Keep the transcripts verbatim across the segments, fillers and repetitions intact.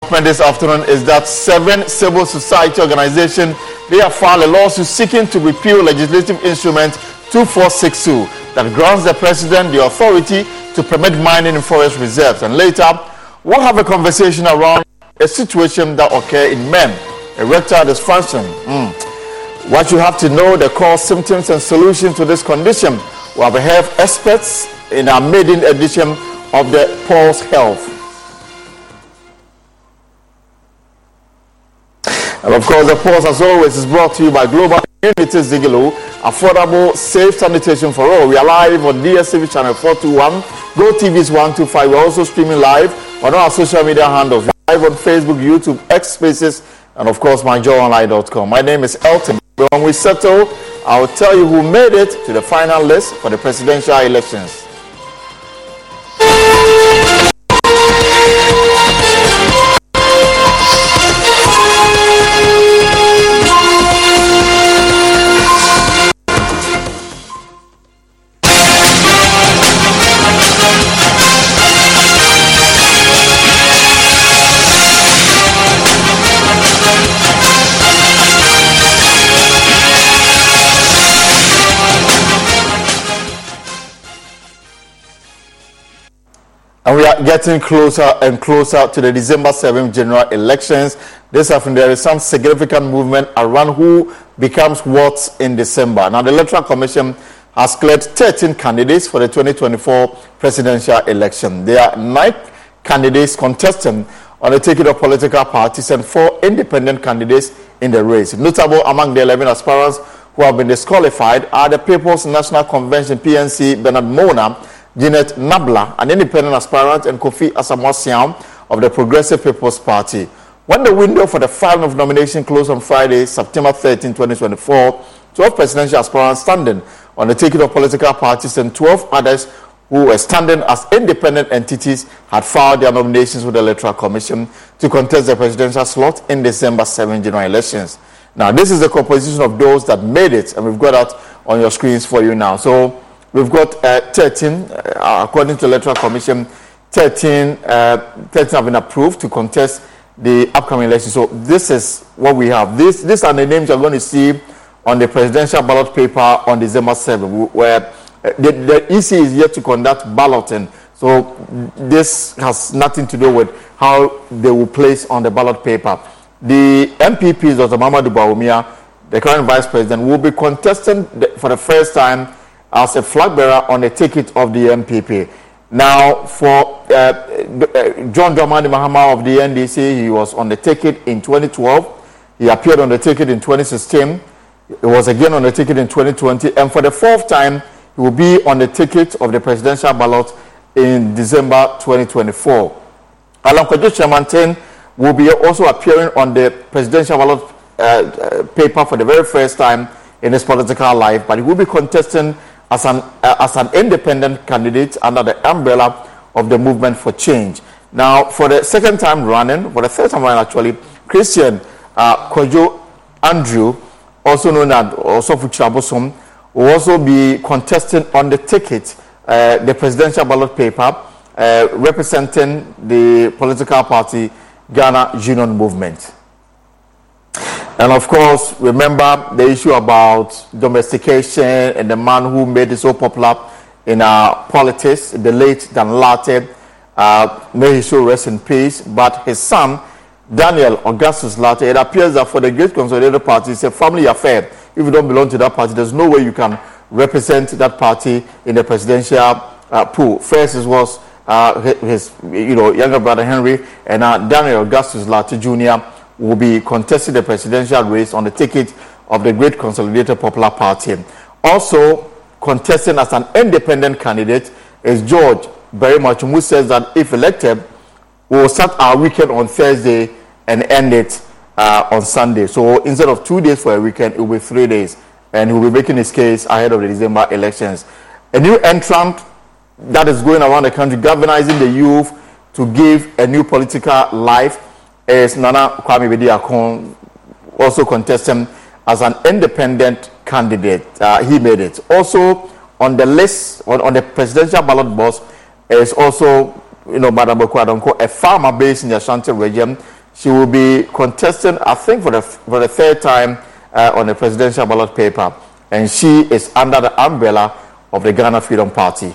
This afternoon is that seven civil society organizations, they have filed a lawsuit seeking to repeal legislative instrument two four six two that grants the president the authority to permit mining in forest reserves. And later, we'll have a conversation around a situation that occurred in men, erectile dysfunction. Mm. What you have to know, the cause, symptoms, and solutions to this condition. We have health experts in our maiden edition of the Pulse Health. And of course, the Pulse, as always, is brought to you by Global Community Zigilo, affordable, safe sanitation for all. We are live on D S T V channel four two one, Go T V's one two five. We're also streaming live on our social media handles, live on Facebook, YouTube, X Spaces, and of course, my joy online dot com. My name is Elton. When we settle, I'll tell you who made it to the final list for the presidential elections. And we are getting closer and closer to the December seventh general elections. This afternoon, there is some significant movement around who becomes what in December. Now, the Electoral Commission has cleared thirteen candidates for the twenty twenty-four presidential election. There are nine candidates contesting on the ticket of political parties and four independent candidates in the race. Notable among the eleven aspirants who have been disqualified are the People's National Convention, P N C, Bernard Mona, Jeanette Nabla, an independent aspirant, and Kofi Asamoah of the Progressive People's Party. When the window for the filing of nomination closed on Friday, September thirteenth, twenty twenty-four, twelve presidential aspirants standing on the ticket of political parties and twelve others who were standing as independent entities had filed their nominations with the Electoral Commission to contest the presidential slot in December seventh general elections. Now, this is the composition of those that made it, and we've got that on your screens for you now. So, we've got uh, thirteen, uh, according to the Electoral Commission, thirteen, uh, thirteen have been approved to contest the upcoming election. So this is what we have. This, these are the names you're going to see on the presidential ballot paper on December seventh, where uh, the, the E C is yet to conduct balloting. So this has nothing to do with how they will place on the ballot paper. The M P Ps, Doctor Mahamudu Bawumia, the current vice president, will be contesting the, for the first time as a flag bearer on the ticket of the M P P. Now, for uh, uh, John Dramani Mahama of the N D C, he was on the ticket in twenty twelve. He appeared on the ticket in twenty sixteen. He was again on the ticket in twenty twenty. And for the fourth time, he will be on the ticket of the presidential ballot in December twenty twenty-four. Alan Kwadwo Kyerematen will be also appearing on the presidential ballot uh, uh, paper for the very first time in his political life, but he will be contesting as an uh, as an independent candidate under the umbrella of the Movement for Change. Now, for the second time running, for the third time running actually, Christian uh, Kojo Andrew, also known as Osofu Chabosom, will also be contesting on the ticket, uh, the presidential ballot paper, uh, representing the political party Ghana Union Movement. And of course, remember the issue about domestication and the man who made it so popular in our politics, the late Dan Lartey. Uh, may he so rest in peace. But his son, Daniel Augustus Lartey, it appears that for the Great Consolidated Party, it's a family affair. If you don't belong to that party, there's no way you can represent that party in the presidential uh, pool. First, it was uh, his, you know, younger brother Henry, and uh, Daniel Augustus Lartey Junior will be contesting the presidential race on the ticket of the Great Consolidated Popular Party. Also contesting as an independent candidate is George Berrimachum, who says that if elected, we will start our weekend on Thursday and end it uh, on Sunday. So instead of two days for a weekend, it will be three days. And he will be making his case ahead of the December elections. A new entrant that is going around the country, galvanizing the youth to give a new political life, is Nana Kwame Bediakon, also contesting as an independent candidate. Uh, he made it. Also on the list, on, on the presidential ballot box, is also, you know, Madam Bokwadonko, a farmer based in the Ashanti region. she will be contesting, I think, for the for the third time uh, on the presidential ballot paper, and she is under the umbrella of the Ghana Freedom Party.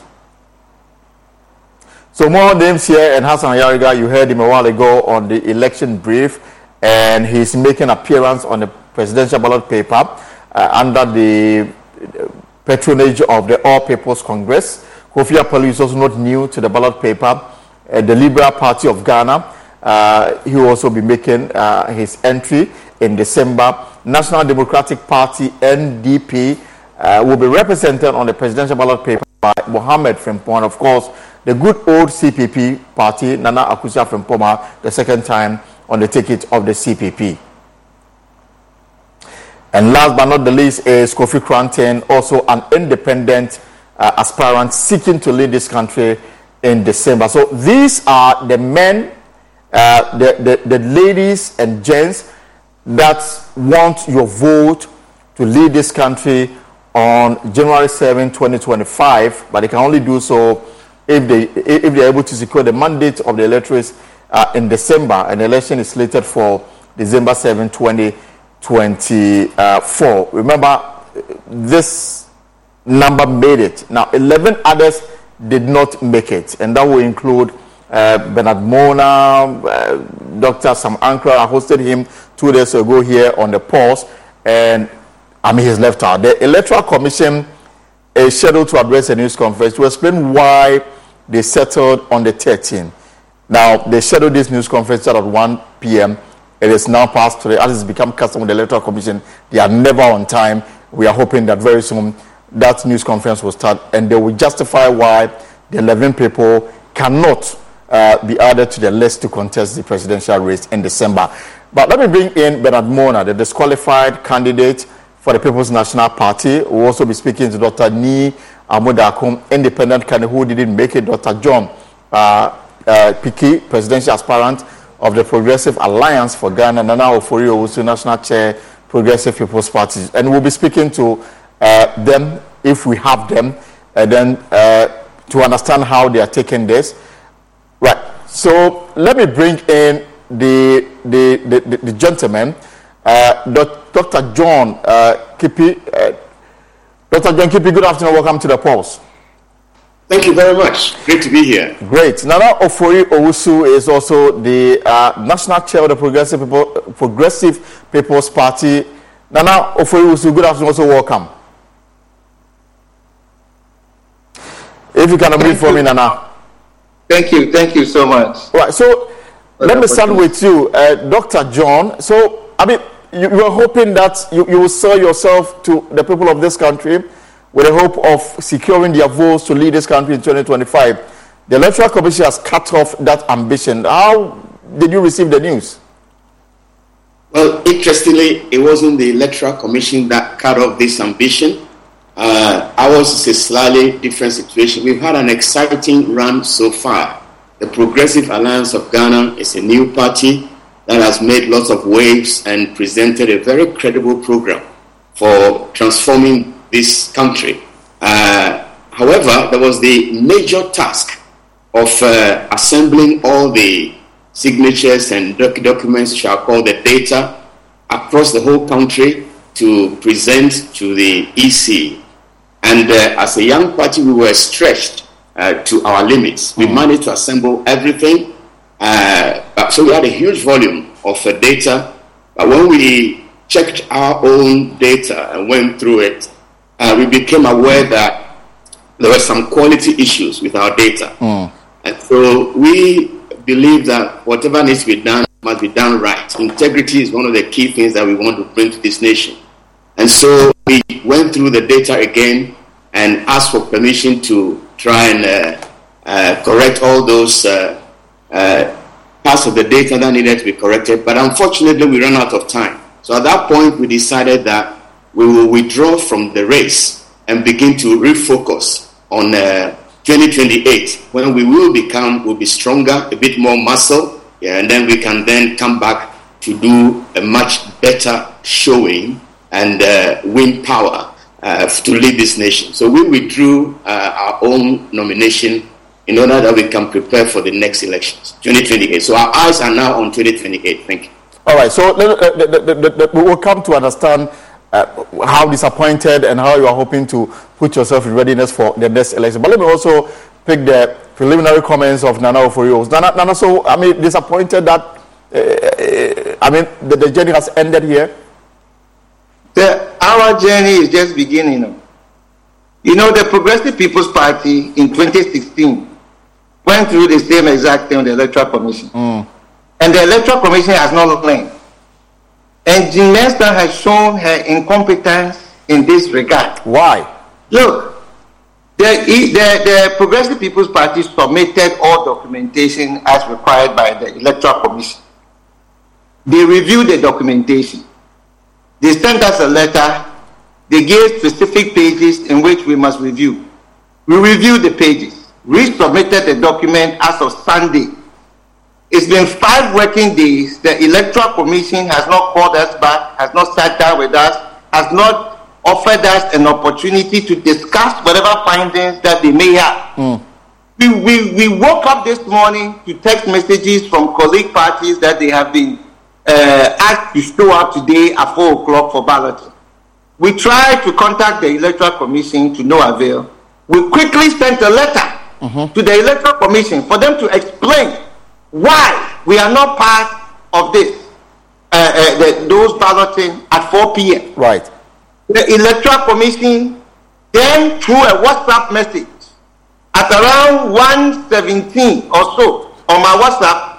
So more names here, and Hassan Yariga, you heard him a while ago on the election brief, and he's making appearance on the presidential ballot paper uh, under the patronage of the All People's Congress. Kofi Apollo is also not new to the ballot paper. Uh, the Liberal Party of Ghana, uh, he will also be making uh, his entry in December. National Democratic Party, N D P, uh, will be represented on the presidential ballot paper by Mohammed Frimpong. Of course, the good old C P P party, Nana Akufo Frimpong, the second time on the ticket of the C P P. And last but not the least is Kofi Kranten, also an independent uh, aspirant seeking to lead this country in December. So these are the men, uh, the, the, the ladies and gents that want your vote to lead this country on January seventh, twenty twenty-five, but they can only do so if they if they are able to secure the mandate of the electors uh, in December, and the election is slated for December seventh, twenty twenty-four. Remember, this number made it. Now, eleven others did not make it, and that will include uh, Bernard Mona, uh, Doctor Sam Ankra. I hosted him two days ago here on the Pulse, and I mean, he's left out. The Electoral Commission is scheduled to address a news conference to explain why they settled on the thirteenth. Now, they scheduled this news conference at one p.m. It is now past three. As it's become custom with the Electoral Commission, they are never on time. We are hoping that very soon that news conference will start, and they will justify why the eleven people cannot uh, be added to the list to contest the presidential race in December. But let me bring in Bernard Mona, the disqualified candidate for the People's National Party. We'll also be speaking to Doctor Nii Amodakum, independent candidate who didn't make it, Doctor John uh, uh, Piki, presidential aspirant of the Progressive Alliance for Ghana, Nana Ofori-Owusu, National Chair, Progressive People's Party. And we'll be speaking to uh, them, if we have them, and then uh, to understand how they are taking this. Right. So let me bring in the the, the, the, the gentleman, uh, Doctor John uh, Kipi. Uh, Doctor John Kipi, good afternoon. Welcome to the Pulse. Thank you very much. Great to be here. Great. Nana Ofori-Owusu is also the uh, National Chair of the Progressive People, Progressive People's Party. Nana Ofori-Owusu, good afternoon. Also welcome. If you can unmute for me, Nana. Thank you. Thank you so much. Right. So let me start with you, uh, Doctor John. So, I mean, you, you are hoping that you, you will sell yourself to the people of this country with the hope of securing their votes to lead this country in twenty twenty-five. The Electoral Commission has cut off that ambition. How did you receive the news? Well, interestingly, it wasn't the Electoral Commission that cut off this ambition. Uh, ours is a slightly different situation. We've had an exciting run so far. The Progressive Alliance of Ghana is a new party that has made lots of waves and presented a very credible program for transforming this country. Uh, however, there was the major task of uh, assembling all the signatures and doc- documents, shall call the data, across the whole country to present to the E C. And uh, as a young party, we were stretched uh, to our limits. We mm. managed to assemble everything. Uh, so we had a huge volume of uh, data. But when we checked our own data and went through it, Uh, we became aware that there were some quality issues with our data. Mm. And so we believe that whatever needs to be done must be done right. Integrity is one of the key things that we want to bring to this nation. And so we went through the data again and asked for permission to try and uh, uh, correct all those uh, uh, parts of the data that needed to be corrected. But unfortunately, we ran out of time. So at that point, we decided that we will withdraw from the race and begin to refocus on uh, twenty twenty-eight, when we will become, will be stronger, a bit more muscle, yeah, and then we can then come back to do a much better showing and uh, win power uh, to lead this nation. So we withdrew uh, our own nomination in order that we can prepare for the next elections, twenty twenty-eight. So our eyes are now on twenty twenty-eight. Thank you. All right, so uh, the, the, the, the, we will come to understand uh, how disappointed and how you are hoping to put yourself in readiness for the next election. But let me also pick the preliminary comments of Nana Ofori-Awo's. Nana, Nana, so I mean, disappointed that uh, I mean the, the journey has ended here. The, our journey is just beginning. You know, the Progressive People's Party in twenty sixteen went through the same exact thing on the Electoral Commission. Mm. And the Electoral Commission has not learned. And Jean Mensa has shown her incompetence in this regard. Why? Look, the, the, the Progressive People's Party submitted all documentation as required by the Electoral Commission. They reviewed the documentation. They sent us a letter. They gave specific pages in which we must review. We reviewed the pages. We submitted the document as of Sunday. It's been five working days. The Electoral Commission has not called us back, has not sat down with us, has not offered us an opportunity to discuss whatever findings that they may have. Mm. We, we, we woke up this morning to text messages from colleague parties that they have been uh, asked to show up today at four o'clock for balloting. We tried to contact the Electoral Commission to no avail. We quickly sent a letter mm-hmm. to the Electoral Commission for them to explain why we are not part of this, uh, uh, the, those balloting at four p.m. Right. The Electoral Commission then, through a WhatsApp message at around one seventeen or so on my WhatsApp,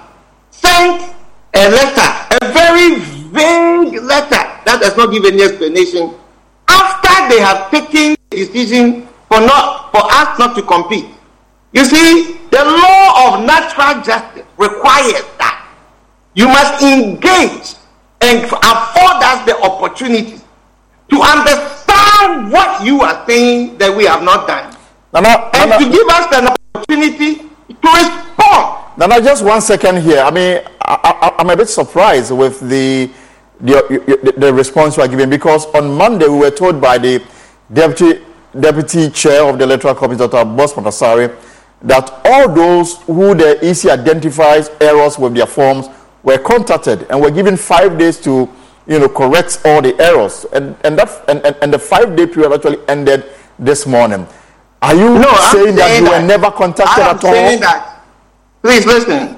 sent a letter, a very vague letter that does not give any explanation, after they have taken the decision for not for us not to compete. You see, the law of natural justice requires that you must engage and afford us the opportunity to understand what you are saying that we have not done, Nana, and Nana, to give us an opportunity to respond. Nana, just one second here. I mean, I, I, I'm a bit surprised with the the, the response you are giving, because on Monday we were told by the deputy deputy chair of the Electoral Commission, Doctor Boss Motasari, that all those who the E C identifies errors with their forms were contacted and were given five days to, you know, correct all the errors, and and that and, and, and the five day period actually ended this morning. Are you no, saying, saying that you that, were never contacted I'm at all? Saying that, please listen.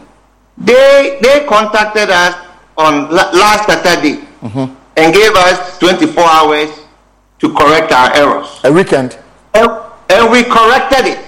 They they contacted us on la- last Saturday mm-hmm. and gave us twenty-four hours to correct our errors. A weekend. And, and we corrected it.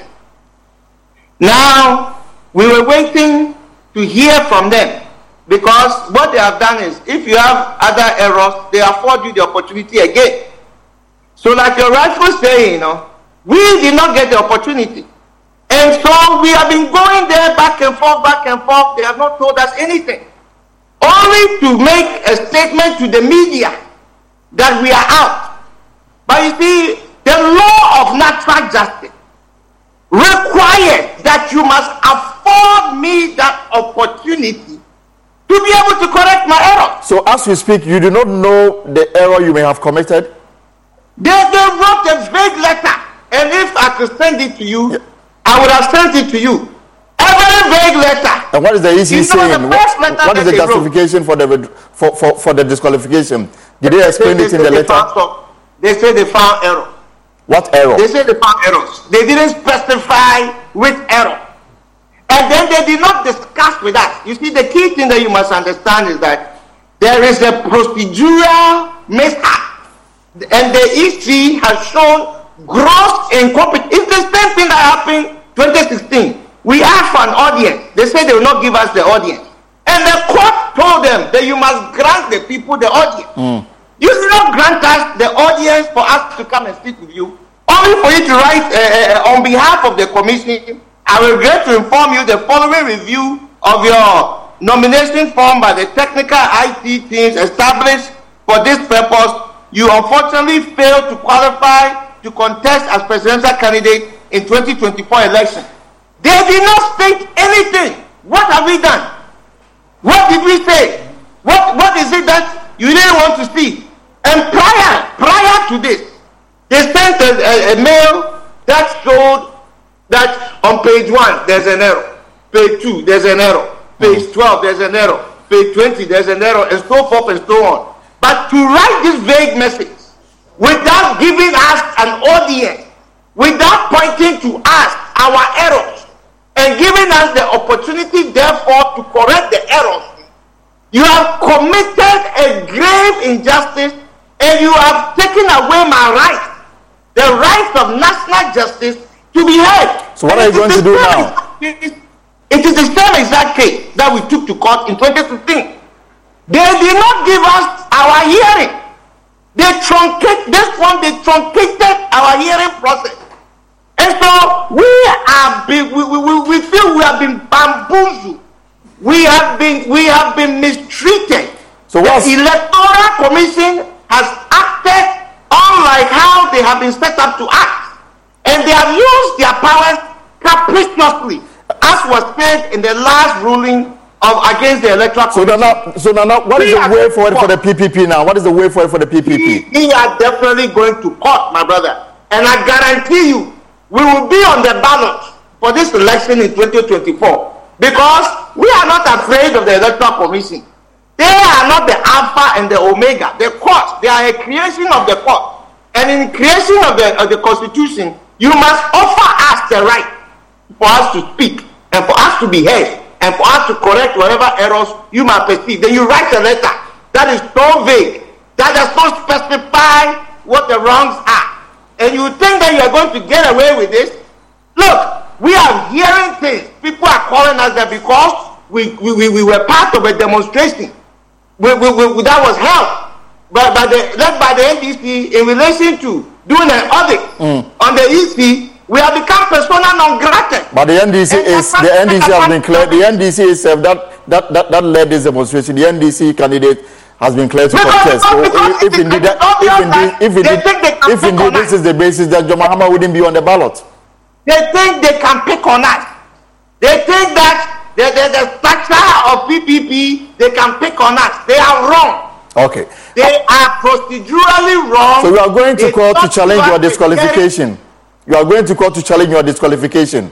Now, we were waiting to hear from them, because what they have done is, if you have other errors, they afford you the opportunity again. So like your rightful saying, you know, we did not get the opportunity. And so we have been going there back and forth, back and forth. They have not told us anything. Only to make a statement to the media that we are out. But you see, the law of natural justice requires that you must afford me that opportunity to be able to correct my error. So as we speak, you do not know the error you may have committed? They, they wrote a vague letter, and if I could send it to you, yeah. I would have sent it to you. A very vague letter. And what is the E C saying? The what, what is the justification for the for, for, for the disqualification? Did they explain they, it in the letter? Found, they say they found error. What error? They say they found errors. They didn't specify which error. And then they did not discuss with us. You see, the key thing that you must understand is that there is a procedural mishap. And the E C has shown gross incompetence. It's the same thing that happened twenty sixteen. We asked for an audience. They said they will not give us the audience. And the court told them that you must grant the people the audience. Mm. You did not grant us the audience for us to come and speak with you. Only for you to write uh, on behalf of the commission, I regret to inform you the following review of your nomination form by the technical I T teams established for this purpose. You unfortunately failed to qualify to contest as presidential candidate in twenty twenty-four election. They did not state anything. What have we done? What did we say? What What is it that you didn't want to see? And prior prior to this, they sent a, a, a mail that showed that on page one there's an error, page two there's an error, page twelve there's an error, page twenty there's an error, and so forth and so on. But to write this vague message without giving us an audience, without pointing to us our errors, and giving us the opportunity, therefore, to correct the errors, you have committed a grave injustice, and you have taken away my right, the right of national justice to be heard. So what and are you going to do now? Exact, it is the same exact case that we took to court in twenty fifteen. They did not give us our hearing. They truncated this one. They truncated our hearing process, and so we have been. We, we, we feel we have been bamboozled. We have been. We have been mistreated. So what? The Electoral Commission has acted unlike how they have been set up to act, and they have used their powers capriciously, as was said in the last ruling of against the Electoral So Commission. now, so now, now what is the way forward for the P P P now? What is the way forward for the P P P? We, we are definitely going to court, my brother, and I guarantee you, we will be on the ballot for this election in twenty twenty-four, because we are not afraid of the Electoral Commission. They are not the Alpha and the Omega. The court, they are a creation of the court, and in creation of the of the Constitution, you must offer us the right for us to speak and for us to be heard, and for us to correct whatever errors you might perceive. Then you write a letter that is so vague, that does not specify what the wrongs are, and you think that you are going to get away with this. Look, we are hearing things. People are calling us that because we we, we, we were part of a demonstration we, we, we, that was held by, by the, led by the N D C in relation to doing an audit mm. on the E C. We have become persona non grata. But the N D C and is the N D C has been cleared. The N D C is uh, that, that that that led this demonstration. The N D C candidate has been cleared to contest. So if, if indeed that, if indeed if indeed, if indeed this is the basis, that John Mahama wouldn't be on the ballot. They think they can pick on us. They think that the, the, the structure of P P P, they can pick on us. They are wrong. Okay. They are procedurally wrong. So you are going to they court to challenge your disqualification. You are going to court to challenge your disqualification.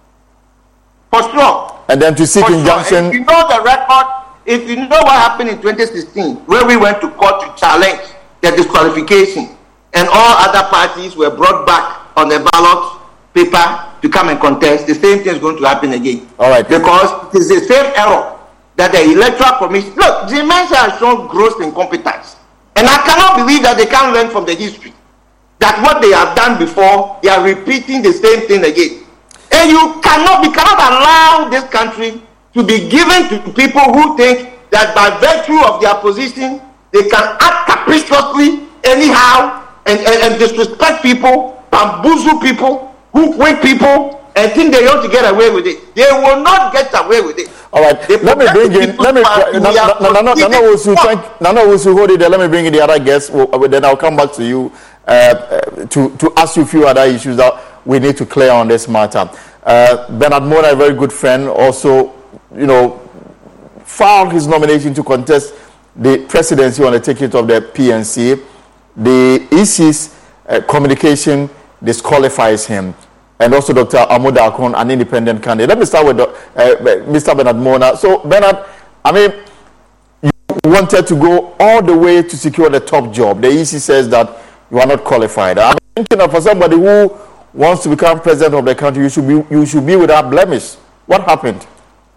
For sure. And then to seek For injunction. Sure. If you know the record, if you know what happened in twenty sixteen, where we went to court to challenge the disqualification, and all other parties were brought back on the ballot paper to come and contest, the same thing is going to happen again. All right. Because it is the same error that the Electoral Commission. Look, the men have shown gross incompetence, and I cannot believe that they can't learn from the history. That what they have done before, they are repeating the same thing again. And you cannot, we cannot allow this country to be given to people who think that by virtue of their position, they can act capriciously anyhow and, and, and disrespect people, bamboozle people, hook wing people, and think they want to get away with it. They will not get away with it. All right, they let me bring in, let me, Nana Owusu, hold it there, let me bring in the other guests, then I'll come back to you uh, to, to ask you a few other issues that we need to clear on this matter. Uh, Bernard Mona, a very good friend, also, you know, filed his nomination to contest the presidency on the ticket of the P N C. The E C's uh, communication disqualifies him. And also Doctor Amoda Akon, an independent candidate. Let me start with uh, Mister Bernard Mona. So, Bernard, I mean, you wanted to go all the way to secure the top job. The E C says that you are not qualified. I'm thinking that for somebody who wants to become president of the country, you should be you should be without blemish. What happened?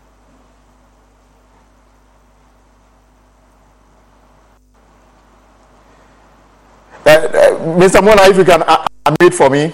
Uh, uh, Mister Mona, if you can uh, unmute for me.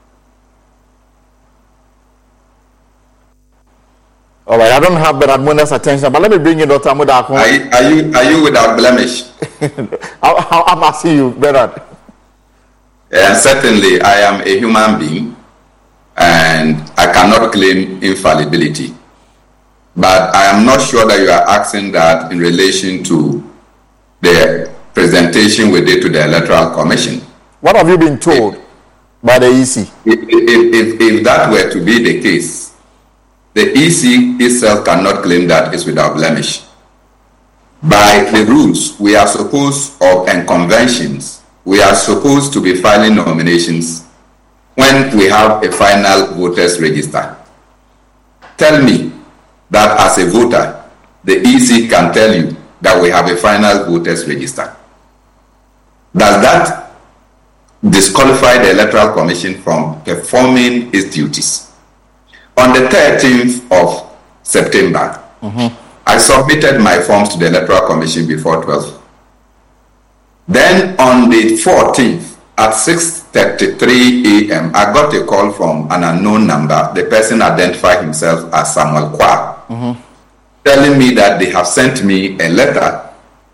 All right, I don't have Bernard Mona's attention, but let me bring in Doctor Amoda Akon. Are you, are you are you without blemish? how, how, I'm asking you, Bernard. Uh, certainly, I am a human being, and I cannot claim infallibility. But I am not sure that you are asking that in relation to the presentation we did to the Electoral Commission. What have you been told if, by the E C? If, if, if, if that were to be the case, the E C itself cannot claim that it's without blemish. By the rules, we are supposed, or and conventions, we are supposed to be filing nominations when we have a final voters register. Tell me that as a voter, the E C can tell you that we have a final voters register. Does that disqualify the Electoral Commission from performing its duties? On the thirteenth of September, mm-hmm. I submitted my forms to the Electoral Commission before twelve. Then on the fourteenth at six thirty-three a m, I got a call from an unknown number. The person identified himself as Samuel Kwa, mm-hmm. telling me that they have sent me a letter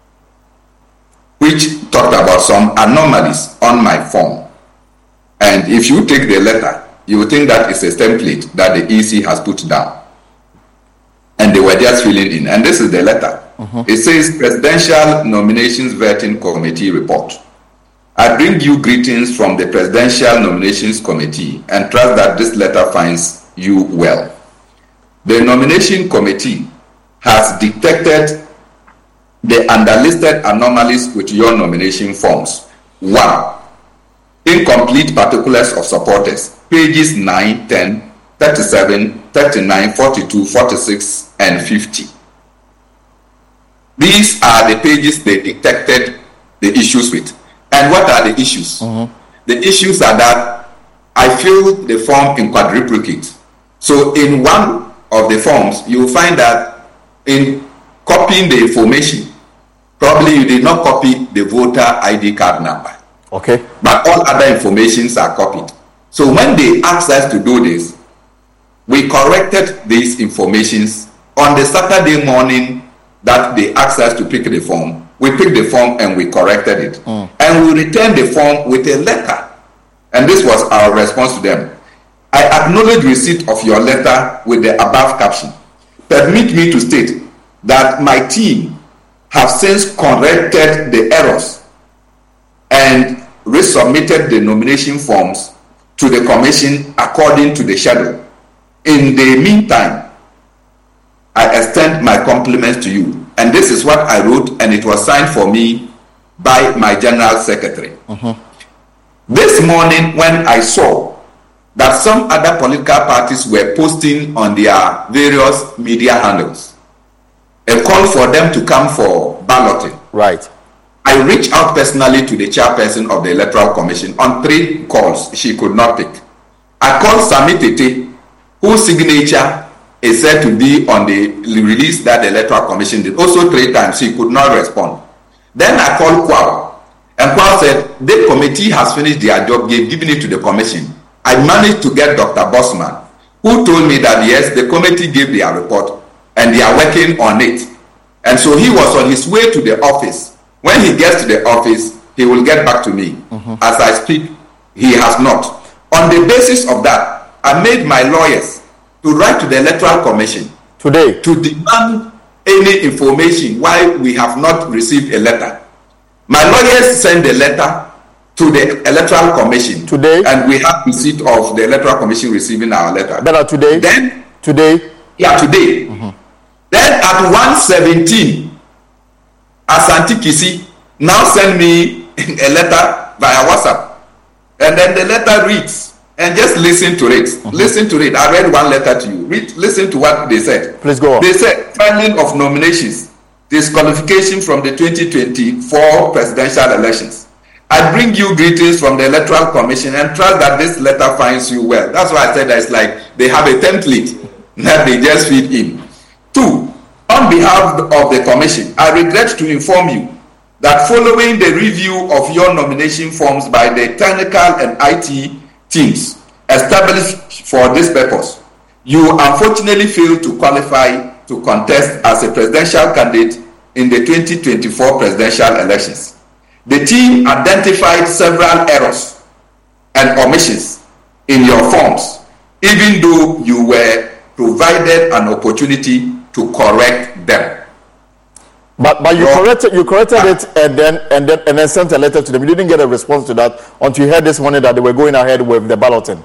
which talked about some anomalies on my form. And if you take the letter, you will think that it's a template that the E C has put down. And they were just filling in. And this is the letter. Mm-hmm. It says, Presidential Nominations Vetting Committee Report. I bring you greetings from the Presidential Nominations Committee and trust that this letter finds you well. The Nomination Committee has detected the underlisted anomalies with your nomination forms. One, incomplete particulars of supporters, pages nine, ten, thirty-seven, thirty-nine, forty-two, forty-six, and fifty. These are the pages they detected the issues with. And what are the issues? Mm-hmm. The issues are that I filled the form in quadruplicate. So in one of the forms, you will find that in copying the information, probably you did not copy the voter I D card number. Okay. But all other informations are copied. So when they asked us to do this, we corrected these informations on the Saturday morning that they asked us to pick the form. We picked the form and we corrected it. Mm. And we returned the form with a letter. And this was our response to them. I acknowledge receipt of your letter with the above caption. Permit me to state that my team have since corrected the errors and resubmitted the nomination forms to the commission according to the schedule. In the meantime, I extend my compliments to you. And this is what I wrote, and it was signed for me by my general secretary. Uh-huh. This morning, when I saw that some other political parties were posting on their various media handles a call for them to come for balloting. Right. I reached out personally to the chairperson of the Electoral Commission on three calls she could not pick. I called Sami Tete, whose signature is said to be on the release that the Electoral Commission did. Also three times, he could not respond. Then I called Kwao, and Kwao said, the committee has finished their job, they've given it to the commission. I managed to get Doctor Bossman, who told me that yes, the committee gave their report, and they are working on it. And so he was on his way to the office. When he gets to the office, he will get back to me. Mm-hmm. As I speak, he has not. On the basis of that, I made my lawyers to write to the Electoral Commission today to demand any information why we have not received a letter. My lawyers sent the letter to the Electoral Commission today, and we have receipt of the Electoral Commission receiving our letter. Better today. Then today. Yeah, today. Mm-hmm. Then at one seventeen, Asante Kisi now send me a letter via WhatsApp, and then the letter reads. And just listen to it. Mm-hmm. Listen to it. I read one letter to you. Read, listen to what they said. Please go on. They said, filing of nominations, disqualification from the twenty twenty-four presidential elections. I bring you greetings from the Electoral Commission and trust that this letter finds you well. That's why I said that it's like they have a template that they just feed in. Two, on behalf of the Commission, I regret to inform you that following the review of your nomination forms by the technical and I T teams established for this purpose, you unfortunately failed to qualify to contest as a presidential candidate in the twenty twenty-four presidential elections. The team identified several errors and omissions in your forms, even though you were provided an opportunity to correct them. But but you well, corrected you corrected uh, it and then and then and then sent a letter to them. You didn't get a response to that until you heard this morning that they were going ahead with the balloting.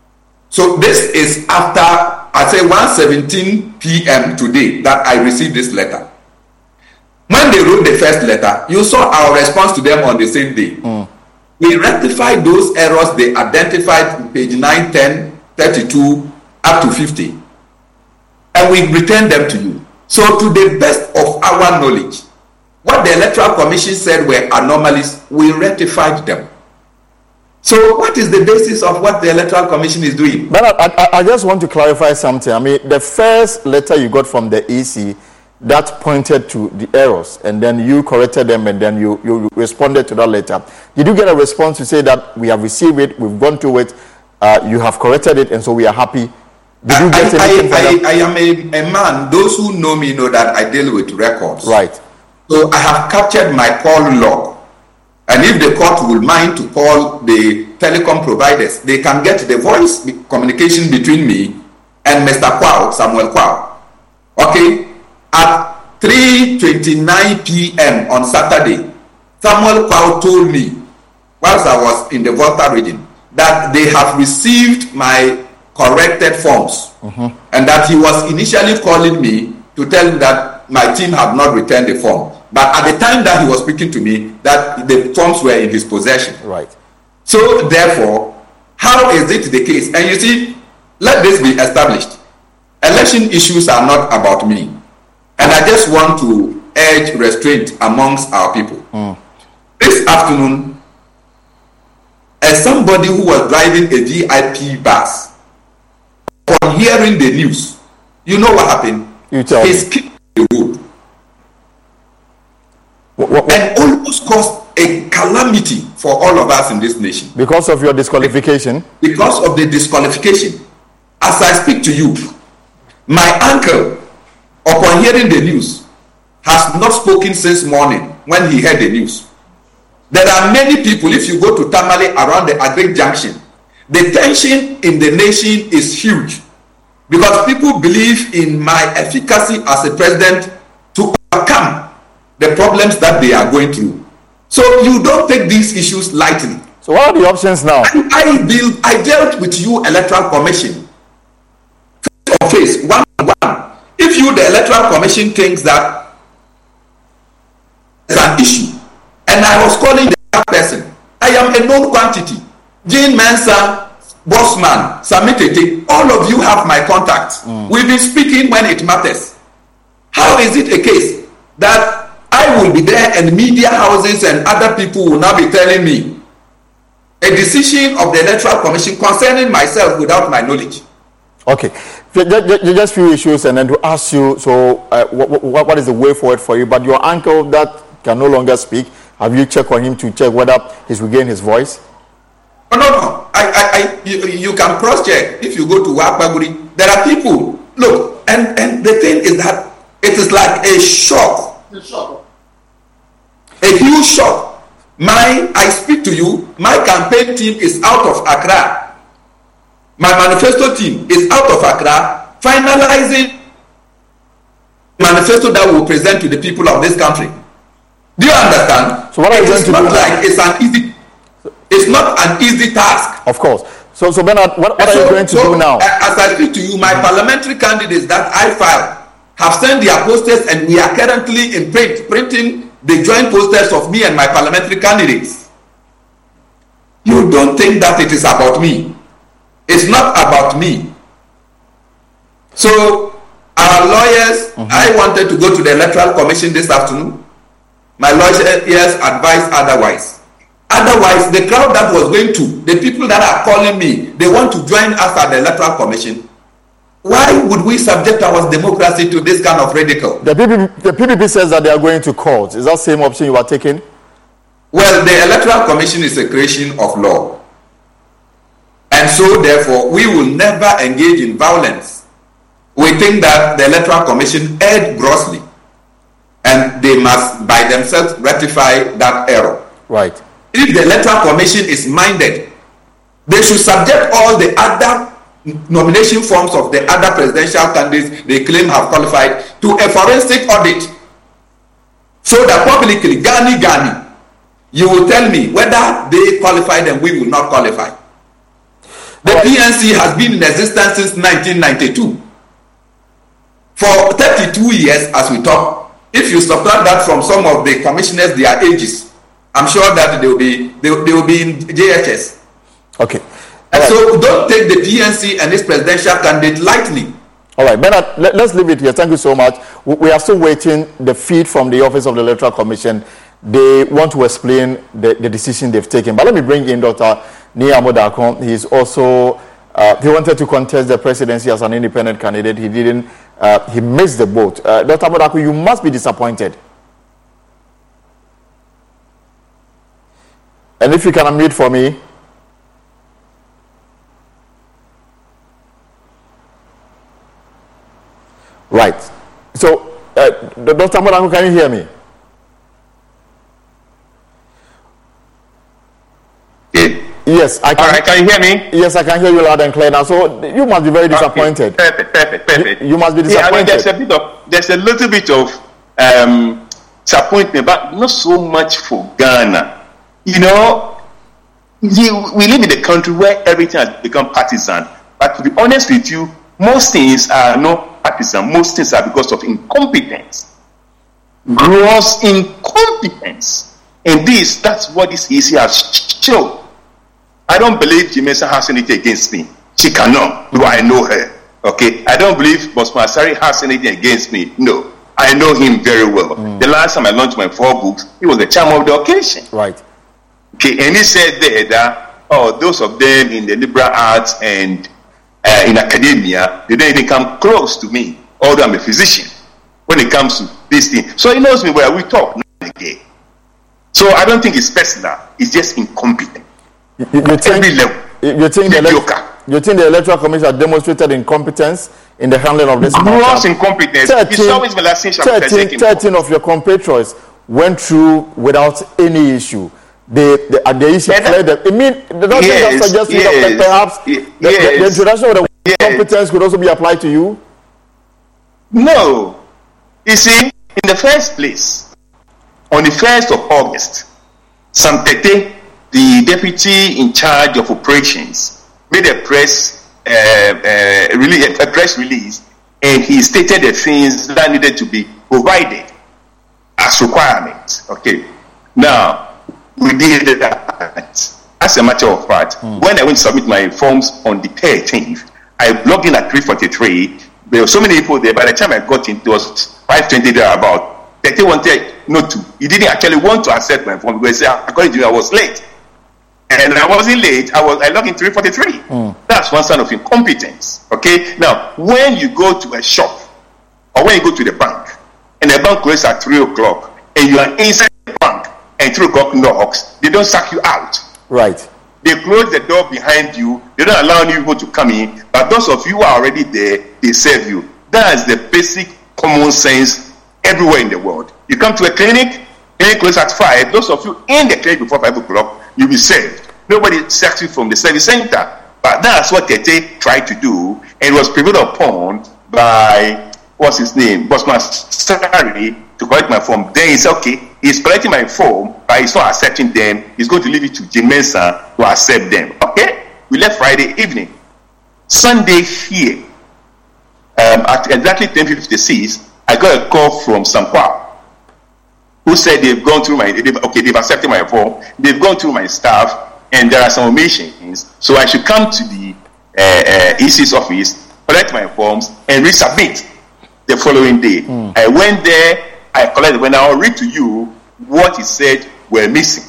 So this is after I say one seventeen p.m. today that I received this letter. When they wrote the first letter, you saw our response to them on the same day. Mm. We rectified those errors they identified in page nine, ten, thirty-two, up to fifty. And we returned them to you. So to the best of our knowledge, what the Electoral Commission said were anomalies, we rectified them. So what is the basis of what the Electoral Commission is doing? But I, I, I just want to clarify something. I mean, the first letter you got from the E C that pointed to the errors, and then you corrected them, and then you, you responded to that letter. Did you get a response to say that we have received it, we've gone through it, uh, you have corrected it, and so we are happy? Did you get I, anything I, from I, I am a, a man, those who know me know that I deal with records. Right. So I have captured my call log. And if the court will mind to call the telecom providers, they can get the voice communication between me and Mister Kwao, Samuel Kwao. Okay? At three twenty-nine p.m. on Saturday, Samuel Kwao told me, whilst I was in the Volta region, that they have received my corrected forms, mm-hmm. and that he was initially calling me to tell me that my team have not returned the form. But at the time that he was speaking to me, that the forms were in his possession. Right. So therefore, how is it the case? And you see, let this be established. Election issues are not about me. And I just want to urge restraint amongst our people. Mm. This afternoon, as somebody who was driving a V I P bus, on hearing the news, you know what happened? You tell he me. skipped the road. What, what, what? And almost caused a calamity for all of us in this nation. Because of your disqualification? Because of the disqualification. As I speak to you, my uncle, upon hearing the news, has not spoken since morning when he heard the news. There are many people, if you go to Tamale around the Agric Junction, the tension in the nation is huge because people believe in my efficacy as a president to overcome the problems that they are going through. So you don't take these issues lightly. So what are the options now? I, I, build, I dealt with you, Electoral Commission, face to face, one on one. If you, the Electoral Commission, thinks that it's an issue, and I was calling the person, I am a known quantity. Jane Mensah, Bossman, Samitete, all of you have my contacts. Mm. We've been speaking when it matters. How is it a case that I will be there and media houses and other people will now be telling me a decision of the Electoral Commission concerning myself without my knowledge? Okay, just few issues, and then to ask you, so uh, what, what is the way forward for you? But your uncle that can no longer speak, have you checked on him to check whether he's regained his voice? Oh, no, no. I, I, I, you, you can cross-check if you go to Wakpaguri. There are people. Look, and, and the thing is that it is like a shock. A shock. A huge shock. My, I speak to you, my campaign team is out of Accra. My manifesto team is out of Accra, finalizing the manifesto that we will present to the people of this country. Do you understand? So what are you going to do? It's not like it's an easy. It's not an easy task. Of course. So, so Bernard, what, what so, are you going to so, do now? As I speak to you, my parliamentary candidates that I filed have sent their posters, and we are currently in print, printing the joint posters of me and my parliamentary candidates. You don't think that it is about me. It's not about me. So, our lawyers, mm-hmm. I wanted to go to the Electoral Commission this afternoon. My lawyers advised otherwise. Otherwise, the crowd that was going to, the people that are calling me, they want to join us at the Electoral Commission. Why would we subject our democracy to this kind of ridicule? The P P P, the P P P says that they are going to court. Is that same option you are taking? Well, the Electoral Commission is a creation of law. And so, therefore, we will never engage in violence. We think that the Electoral Commission erred grossly, and they must, by themselves, rectify that error. Right. If the Electoral Commission is minded, they should subject all the other nomination forms of the other presidential candidates they claim have qualified to a forensic audit, so that publicly, Gani Gani, you will tell me whether they qualify and we will not qualify. The right. P N C has been in existence since nineteen ninety-two. For thirty-two years, as we talk, if you subtract that from some of the commissioners, their ages, I'm sure that they will be they, they will be in J H S. Okay. And right. so don't take the D N C and its presidential candidate lightly. All right, Bernard, let, let's leave it here. Thank you so much. We, we are still waiting the feed from the Office of the Electoral Commission. They want to explain the, the decision they've taken. But let me bring in Doctor Nia Modakon. He's also, uh, he wanted to contest the presidency as an independent candidate. He didn't, uh, he missed the boat. Uh, Doctor Modakon, you must be disappointed. And if you can unmute for me. Right. So, uh, Doctor Modakon, can you hear me? Yes, I can. All right, can you hear me? Yes, I can hear you loud and clear now. So you must be very disappointed. Okay. Perfect, perfect, perfect. You, you must be disappointed. Yeah, I mean, there's a bit of, there's a little bit of um, disappointment, but not so much for Ghana. You know, you, we live in a country where everything has become partisan. But to be honest with you, most things are not partisan. Most things are because of incompetence, gross incompetence, and this that's what this issue has shown. I don't believe Jimesa has anything against me. She cannot, though I know her. Okay, I don't believe Boss Masari has anything against me. No, I know him very well. Mm. The last time I launched my four books, he was the chairman of the occasion. Right. Okay, and he said there that oh, those of them in the liberal arts and uh, in academia, they don't even come close to me, although I'm a physician. When it comes to this thing, so he knows me well. We talk now again. So I don't think it's personal. It's just incompetent. You, you, think, Every level. You think, the elect, you think the Electoral Commission has demonstrated incompetence in the handling of this matter? Gross incompetence. thirteen, it's always thirteen, thirteen of your compatriots went through without any issue. The the, uh, the issue yeah, cleared them. I mean, the doctor yes, just suggested yes, that perhaps yes, the, the, the introduction of the yes. competence could also be applied to you? No. You see, in the first place, on the first of August, Sam Tete, the deputy in charge of operations, made a press uh, uh, release, a press release, and he stated the things that needed to be provided as requirements. Okay. Now, we did that. As a matter of fact, mm. when I went to submit my forms on the thirteenth, I logged in at three forty-three. There were so many people there. By the time I got in, it was five twenty there about. Tete wanted not to. He didn't actually want to accept my form because according to me, I was late. And I wasn't late. I was I logged in three forty-three. Mm. That's one sign of incompetence. Okay. Now, when you go to a shop or when you go to the bank and the bank closes at three o'clock and you are inside the bank and three o'clock knocks, they don't sack you out. Right. They close the door behind you. They don't allow new people to come in. But those of you who are already there, they serve you. That is the basic common sense everywhere in the world. You come to a clinic, clinic closes at five. Those of you in the clinic before five o'clock, you'll be served. Nobody sacks you from the service center. But that's what Tete tried to do, and was prevailed upon by, what's his name, Bossman Sari, to collect my form. Then he said, okay, he's collecting my form, but he's not accepting them. He's going to leave it to Jim Mensah to accept them. Okay? We left Friday evening. Sunday here, um, at exactly ten fifty-six, I got a call from Sankwa, who said they've gone through my, they've, okay, they've accepted my form, they've gone through my staff, and there are some omissions, so I should come to the uh, uh, E C's office, collect my forms, and resubmit the following day. Mm. I went there, I collected. When I'll read to you what he said were missing.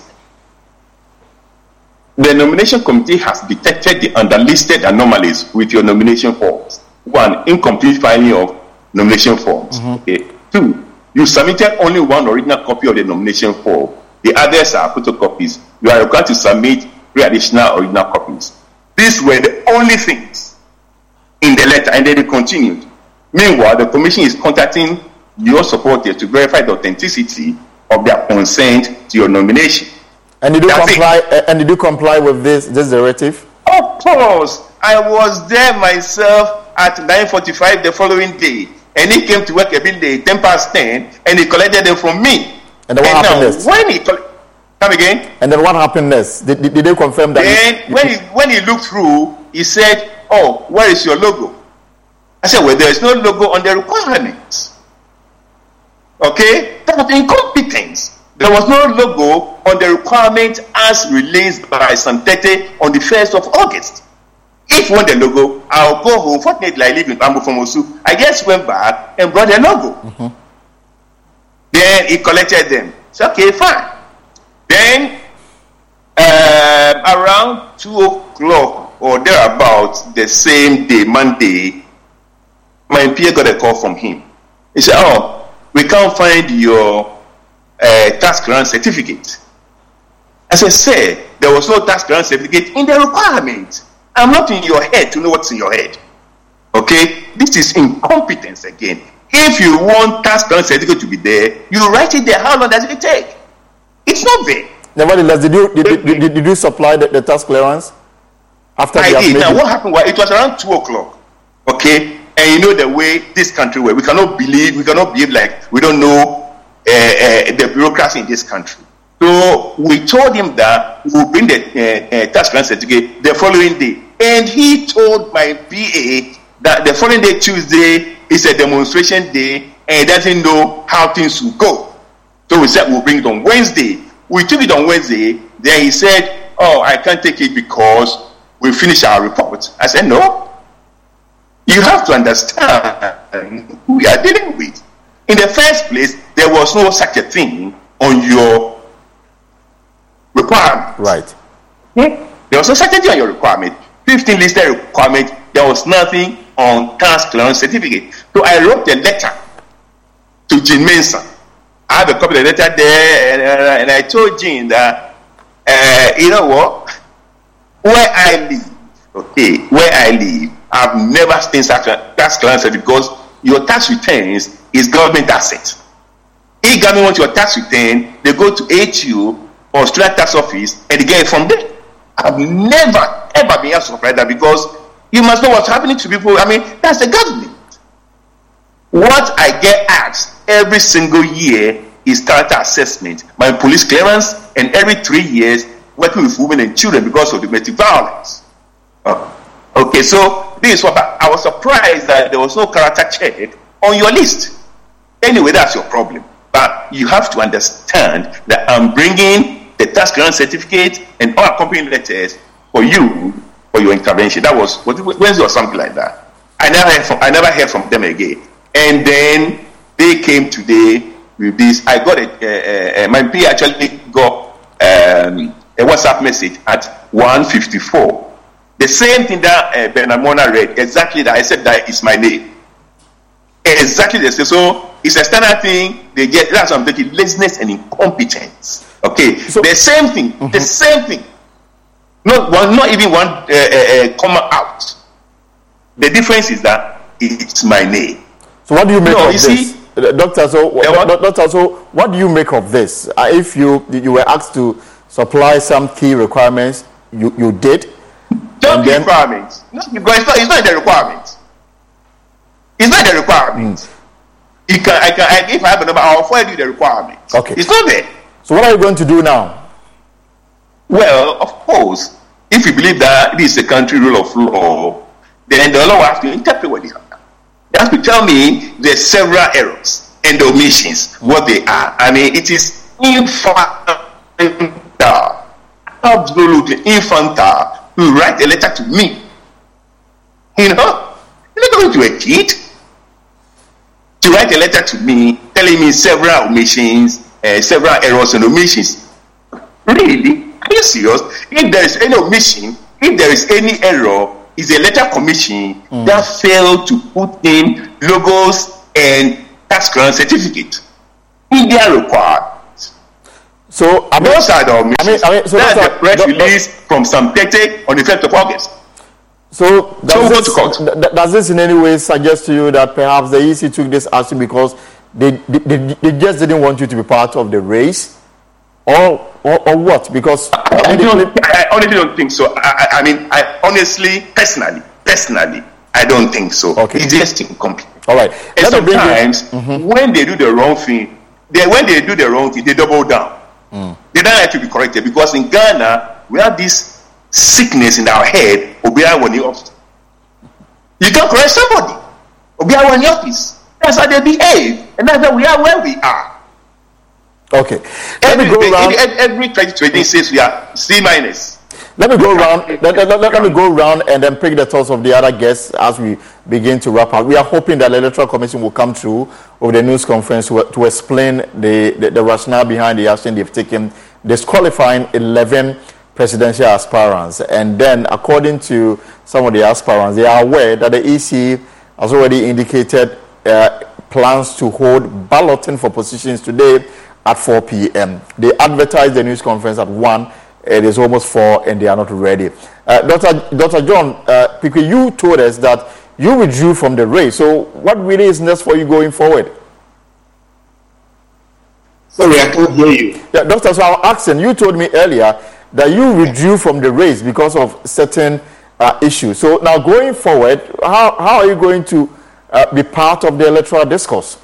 The nomination committee has detected the underlisted anomalies with your nomination forms. One, incomplete filing of nomination forms. Mm-hmm. Okay. Two, you submitted only one original copy of the nomination form. The others are photocopies. You are required to submit three additional original copies. These were the only things in the letter, and then it continued. Meanwhile, the commission is contacting your supporters to verify the authenticity of their consent to your nomination. And did you That's comply? It. And did you comply with this this directive? Of course, I was there myself at nine forty-five the following day, and he came to work a bit late, ten past ten, and he collected them from me. And then what and happened now, next? When he col- come again? And then what happened next? Did, did, did they confirm that? Then you, when he when he looked through, he said, "Oh, where is your logo?" I said, "Well, there is no logo on the requirements." Okay, that's incompetence. There was no logo on the requirement as released by Santete on the first of August. If you want the logo, I'll go home. Fortunately, I live in Bamboo from Osu. I just went back and brought the logo. Mm-hmm. Then he collected them. So, okay, fine. Then, uh, around two o'clock or thereabouts, the same day, Monday, my P A got a call from him. He said, oh, we can't find your uh, tax clearance certificate. I said, sir, there was no tax clearance certificate in the requirement. I'm not in your head to know what's in your head. Okay? This is incompetence again. If you want tax clearance certificate to be there, you write it there. How long does it take? It's not there. Nevertheless, did you did, did, did, did you supply the, the tax clearance after I did. Now, it? what happened was it was around two o'clock. Okay? And you know the way this country works. We cannot believe, we cannot behave like we don't know uh, uh, the bureaucracy in this country. So we told him that we will bring the uh, uh, tax clearance certificate the following day. And he told my P A that the following day, Tuesday, is a demonstration day and he doesn't know how things will go. So we said we'll bring it on Wednesday. We took it on Wednesday. Then he said, oh, I can't take it because we finished our report. I said, no. You have to understand who we are dealing with. In the first place, there was no such a thing on your requirement. Right. Hmm? There was no such a thing on your requirement. fifteen listed requirement, there was nothing on tax clearance certificate. So I wrote a letter to Jean Manson. I have a copy of the letter there, and, uh, and I told Jean that, uh, you know what, where I live, okay, where I live, I've never seen such a tax clearance certificate because your tax returns is government asset. If government wants your tax return, they go to H U or Australia Tax Office and they get it from there. I've never ever been able to supply that because you must know what's happening to people. I mean, that's the government. What I get asked every single year is character assessment, my police clearance, and every three years working with women and children because of domestic violence. Oh. Okay, so this is what I was surprised that there was no character check on your list. Anyway, that's your problem. But you have to understand that I'm bringing the tax clearance certificate and all accompanying letters for you for your intervention. That was Wednesday or something like that. I never heard from I never heard from them again. And then they came today with this. I got a, a, a my P actually got um, a WhatsApp message at one fifty-four. The same thing that uh, Benamona read, exactly that I said that is my name. Exactly the same. So it's a standard thing. They get that's what I'm taking laziness and incompetence. Okay, so, the same thing. Mm-hmm. The same thing. Not one, not even one uh, uh, uh, comma out. The difference is that it's my name. So what do you make no, of you this, see, Doctor? So, what? Doctor, so what do you make of this? Uh, if you you were asked to supply some key requirements, you, you did. Some key then, requirements. No, because it's not, it's not in the requirements. It's not in the requirements. Mm. You can, I can, I, if I have a number, I'll forward you the requirements. Okay. It's not there. So what are you going to do now? Well, of course, if you believe that this is a country rule of law, then the law will have to interpret what they have done. They have to tell me there's several errors and omissions, what they are. I mean, it is infantile, absolutely infantile to write a letter to me. You know, you're not going to a kid to write a letter to me telling me several omissions, uh, several errors and omissions. Really? Are you serious? If there is any omission, if there is any error, it's a letter commission mm. that failed to put in logos and tax clearance certificate. India required. So I mean, those are the omissions. I mean, I mean, so that's that's the press that, release that, from Sampete on the fifth of August. So does, so this, go to court. Th- does this in any way suggest to you that perhaps the E C took this action because they, they, they, they just didn't want you to be part of the race? Or, or, or what? Because I, I, don't, I honestly don't think so. I, I mean, I honestly, personally, personally, I don't think so. Okay. It's just incompetent. All right. And sometimes, mm-hmm. when they do the wrong thing, they when they do the wrong thing, they double down. Mm. They don't have to be corrected because in Ghana we have this sickness in our head. You can't correct somebody. That's how they behave, and that's how we are where we are. Okay. Let every, me go around. Every, every twenty twenty-six, we are C minus. Let me go around. Let, let, let, let me go around and then pick the thoughts of the other guests as we begin to wrap up. We are hoping that the Electoral Commission will come through over the news conference to, to explain the, the, the rationale behind the action they've taken, disqualifying eleven presidential aspirants. And then, according to some of the aspirants, they are aware that the E C has already indicated uh, plans to hold balloting for positions today at four p.m. They advertised the news conference at one. It is almost four and they are not ready. Uh, Doctor Doctor John uh, Pikwi, you told us that you withdrew from the race. So what really is next for you going forward? Sorry, I can't hear you. Yeah, Doctor, so I'm asking, you told me earlier that you withdrew from the race because of certain uh, issues. So now going forward, how, how are you going to uh, be part of the electoral discourse?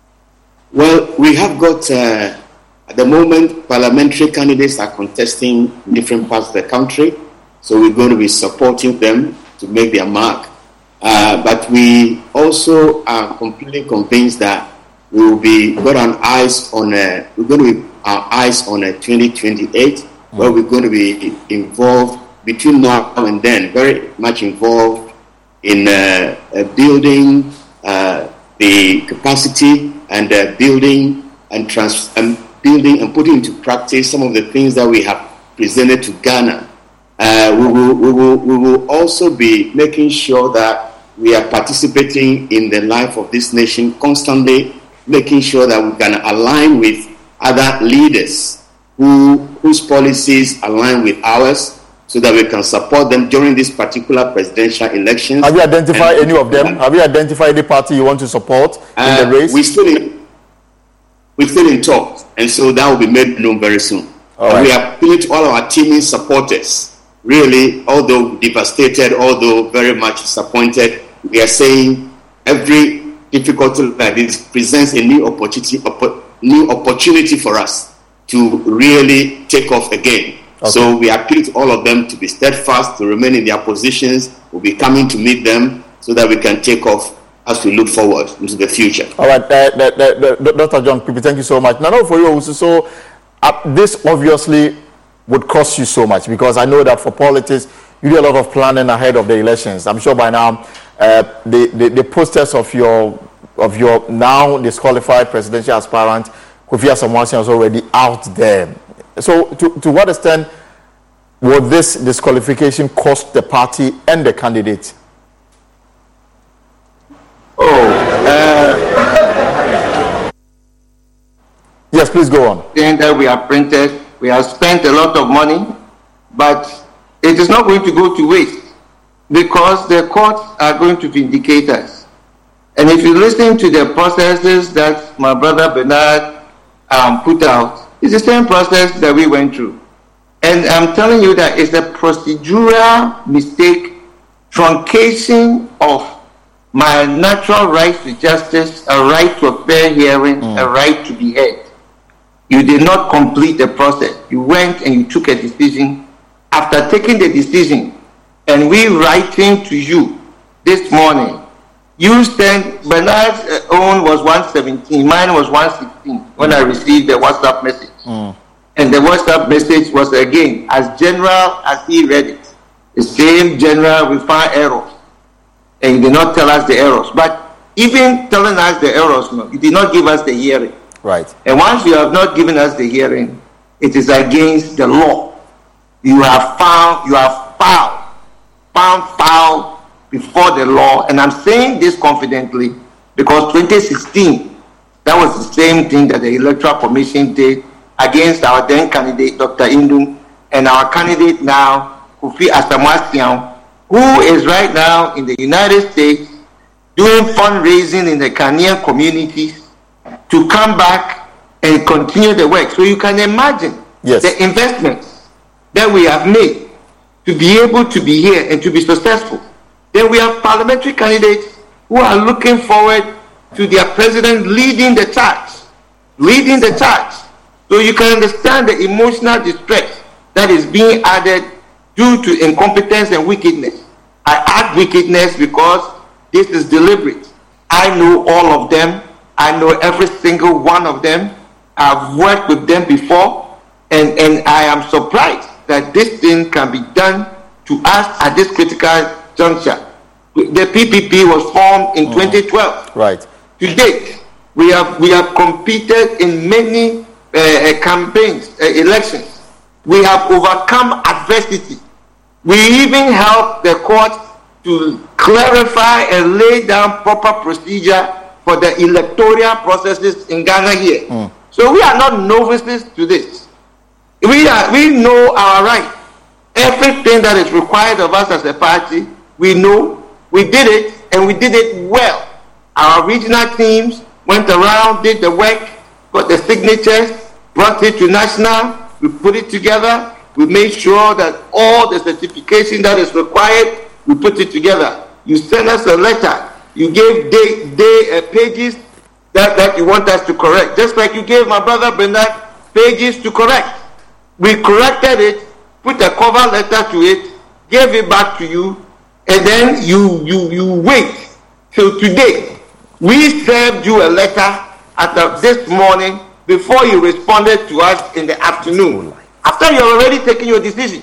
Well, we have got, uh, at the moment, parliamentary candidates are contesting in different parts of the country. So we're going to be supporting them to make their mark. Uh, but we also are completely convinced that we will be got our eyes on a, we're going to be our eyes on a twenty twenty-eight, mm-hmm. where we're going to be involved between now and then, very much involved in uh, uh, building uh, the capacity and uh, building and trans and building and putting into practice some of the things that we have presented to Ghana. Uh, we will we will we will also be making sure that we are participating in the life of this nation constantly, making sure that we can align with other leaders who whose policies align with ours, so that we can support them during this particular presidential election. Have you identified and, any of them? Have you identified any party you want to support uh, in the race? We still in, we're still in talks, and so that will be made known very soon. Right. We are appealing to all our teaming supporters. Really, although devastated, although very much disappointed, we are saying every difficulty like this presents a new opportunity, oppo- new opportunity for us to really take off again. Okay. So we appeal to all of them to be steadfast, to remain in their positions. We'll be coming to meet them so that we can take off as we look forward into the future. All right, uh, the, the, the, Doctor John Pikwi, thank you so much. Now, for you also, so uh, this obviously would cost you so much, because I know that for politics, you do a lot of planning ahead of the elections. I'm sure by now, uh, the, the, the posters of your of your now disqualified presidential aspirant, Kofi Assamoah, is already out there. So, to, to what extent will this disqualification cost the party and the candidate? Oh, uh, yes, please go on. Then that we have printed, we have spent a lot of money, but it is not going to go to waste, because the courts are going to vindicate us. And if you listen to the processes that my brother Bernard um, put out, it's the same process that we went through. And I'm telling you that it's a procedural mistake, truncation of my natural right to justice, a right to a fair hearing, mm. a right to be heard. You did not complete the process. You went and you took a decision. After taking the decision, and we writing to you this morning, you sent, Bernard's own was one seventeen, mine was one sixteen when I received the WhatsApp message. Mm. And the WhatsApp message was again, as general as he read it. The same general, we found errors. And he did not tell us the errors. But even telling us the errors, no, he did not give us the hearing. Right. And once you have not given us the hearing, it is against the law. You have found, you have foul, found foul before the law. And I'm saying this confidently because twenty sixteen, that was the same thing that the Electoral Commission did against our then candidate, Doctor Indum, and our candidate now, Kofi Assamoah, who is right now in the United States doing fundraising in the Ghanaian communities to come back and continue the work. So you can imagine yes. the investments that we have made to be able to be here and to be successful. Then we have parliamentary candidates who are looking forward to their president leading the charge, leading the charge. So you can understand the emotional distress that is being added due to incompetence and wickedness. I add wickedness because this is deliberate. I know all of them. I know every single one of them. I've worked with them before, and, and I am surprised that this thing can be done to us at this critical juncture. The P P P was formed in mm. twenty twelve. Right. To date, we have we have competed in many uh, campaigns, uh, elections. We have overcome adversity. We even helped the court to clarify and lay down proper procedure for the electoral processes in Ghana here. Mm. So we are not novices to this. We are we know our right. Everything that is required of us as a party, we know. We did it, and we did it well. Our regional teams went around, did the work, got the signatures, brought it to national, we put it together, we made sure that all the certification that is required, we put it together. You send us a letter, you gave day, day uh, pages that, that you want us to correct, just like you gave my brother Bernard pages to correct. We corrected it, put a cover letter to it, gave it back to you, and then you you you wait till today. We served you a letter at the, this morning before you responded to us in the afternoon, after you have already taken your decision.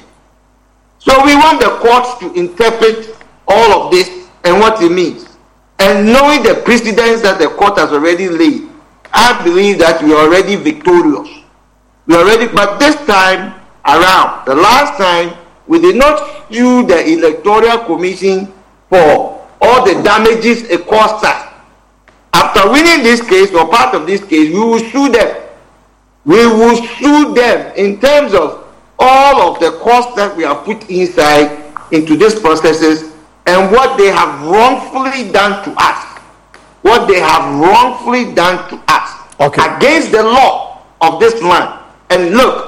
So we want the courts to interpret all of this and what it means. And knowing the precedents that the court has already laid, I believe that we are already victorious. We are already, but this time around, the last time, we did not sue the Electoral Commission for all the damages it cost us. After winning this case, or part of this case, we will sue them. We will sue them in terms of all of the costs that we have put inside into these processes and what they have wrongfully done to us. What they have wrongfully done to us. Okay. Against the law of this land. And look,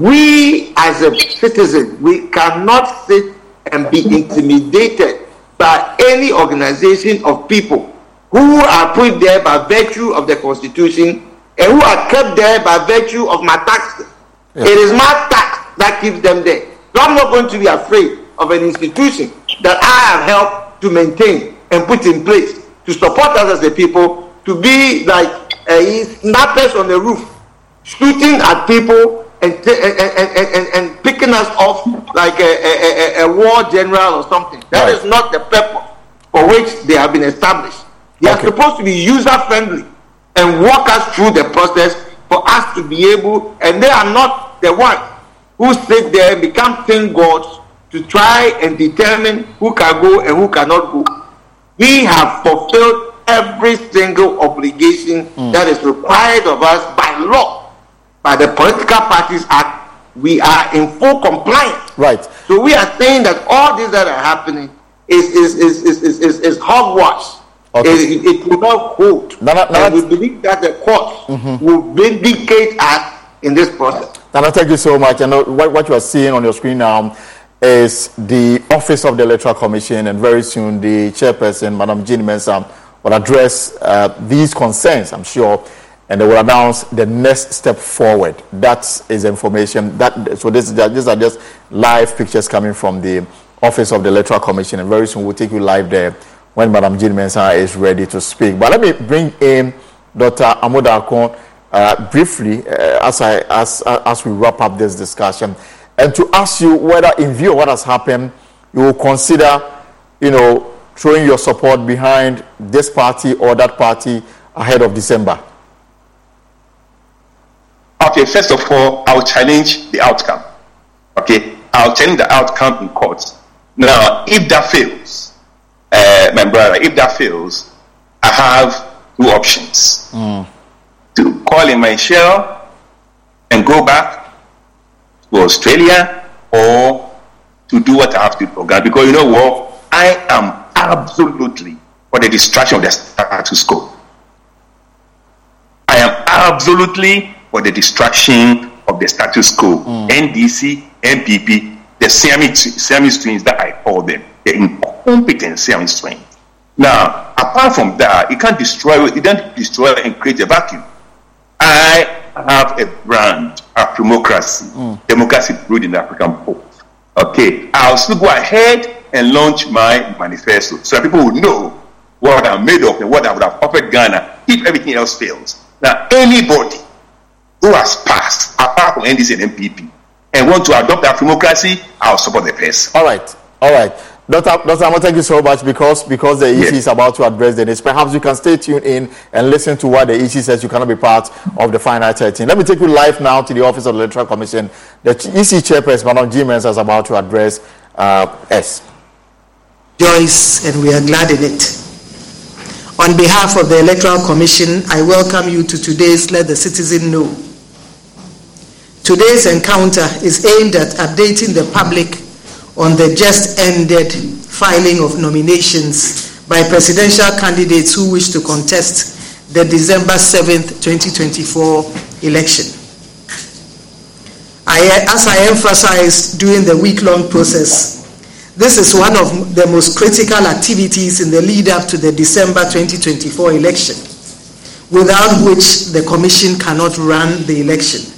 we as a citizen, we cannot sit and be intimidated by any organization of people who are put there by virtue of the Constitution and who are kept there by virtue of my taxes. Yeah. It is my tax that keeps them there. So I'm not going to be afraid of an institution that I have helped to maintain and put in place to support us as a people, to be like uh, snappers on the roof, shooting at people and, t- and, and, and, and picking us off like a, a, a, a war general or something. That right. is not the purpose for which they have been established. They okay. are supposed to be user-friendly and walk us through the process for us to be able, and they are not the ones who sit there and become thin gods to try and determine who can go and who cannot go. We have fulfilled every single obligation mm. that is required of us by law. By the Political Parties Act, we are in full compliance. Right. So we are saying that all this that are happening is is is is is, is, is hogwash. Okay. It, it will not hold. No, no, no, and we believe that the courts mm-hmm. will vindicate us in this process. Nana, thank you so much. And what, what you are seeing on your screen now is the Office of the Electoral Commission, and very soon the chairperson, Madam Jean Mensah, will address uh, these concerns, I'm sure, and they will announce the next step forward. That is information. That so this is these are just live pictures coming from the Office of the Electoral Commission, and very soon we'll take you live there when Madam Jean Mensah is ready to speak. But let me bring in Doctor Amoda Akon uh, briefly uh, as I as uh, as we wrap up this discussion, and to ask you whether, in view of what has happened, you will consider, you know, throwing your support behind this party or that party ahead of December. Okay, first of all, I'll challenge the outcome. Okay, I'll challenge the outcome in court. Now, if that fails, uh, my brother, if that fails, I have two options. Mm. To call in my shell and go back to Australia, or to do what I have to do. Because you know what? I am absolutely for the destruction of the status quo. I am absolutely for the destruction of the status quo. Mm. N D C, N P P, the Siamese twins that I call them, the incompetent Siamese twins. Now, apart from that, it can't destroy, it can't destroy and create a vacuum. I have a brand of democracy, mm. democracy brewed in the African post. Okay, I'll still go ahead and launch my manifesto so that people will know what I'm made of and what I would have offered Ghana if everything else fails. Now, anybody who has passed, apart from N D C and M P P, and want to adopt our democracy, I'll support the person. All right, all right. Doctor Doctor Amoah, thank you so much, because because the E C yes. is about to address the news. Perhaps you can stay tuned in and listen to what the E C says. You cannot be part of the final thirteen. Let me take you live now to the Office of the Electoral Commission. The E C chairperson, Madam Jean Mensah, is about to address uh, us. Joyce, and we are glad in it. On behalf of the Electoral Commission, I welcome you to today's Let the Citizen Know. Today's encounter is aimed at updating the public on the just ended filing of nominations by presidential candidates who wish to contest the December seventh, twenty twenty-four election. I, as I emphasized during the week-long process, this is one of the most critical activities in the lead-up to the December twenty twenty-four election, without which the Commission cannot run the election.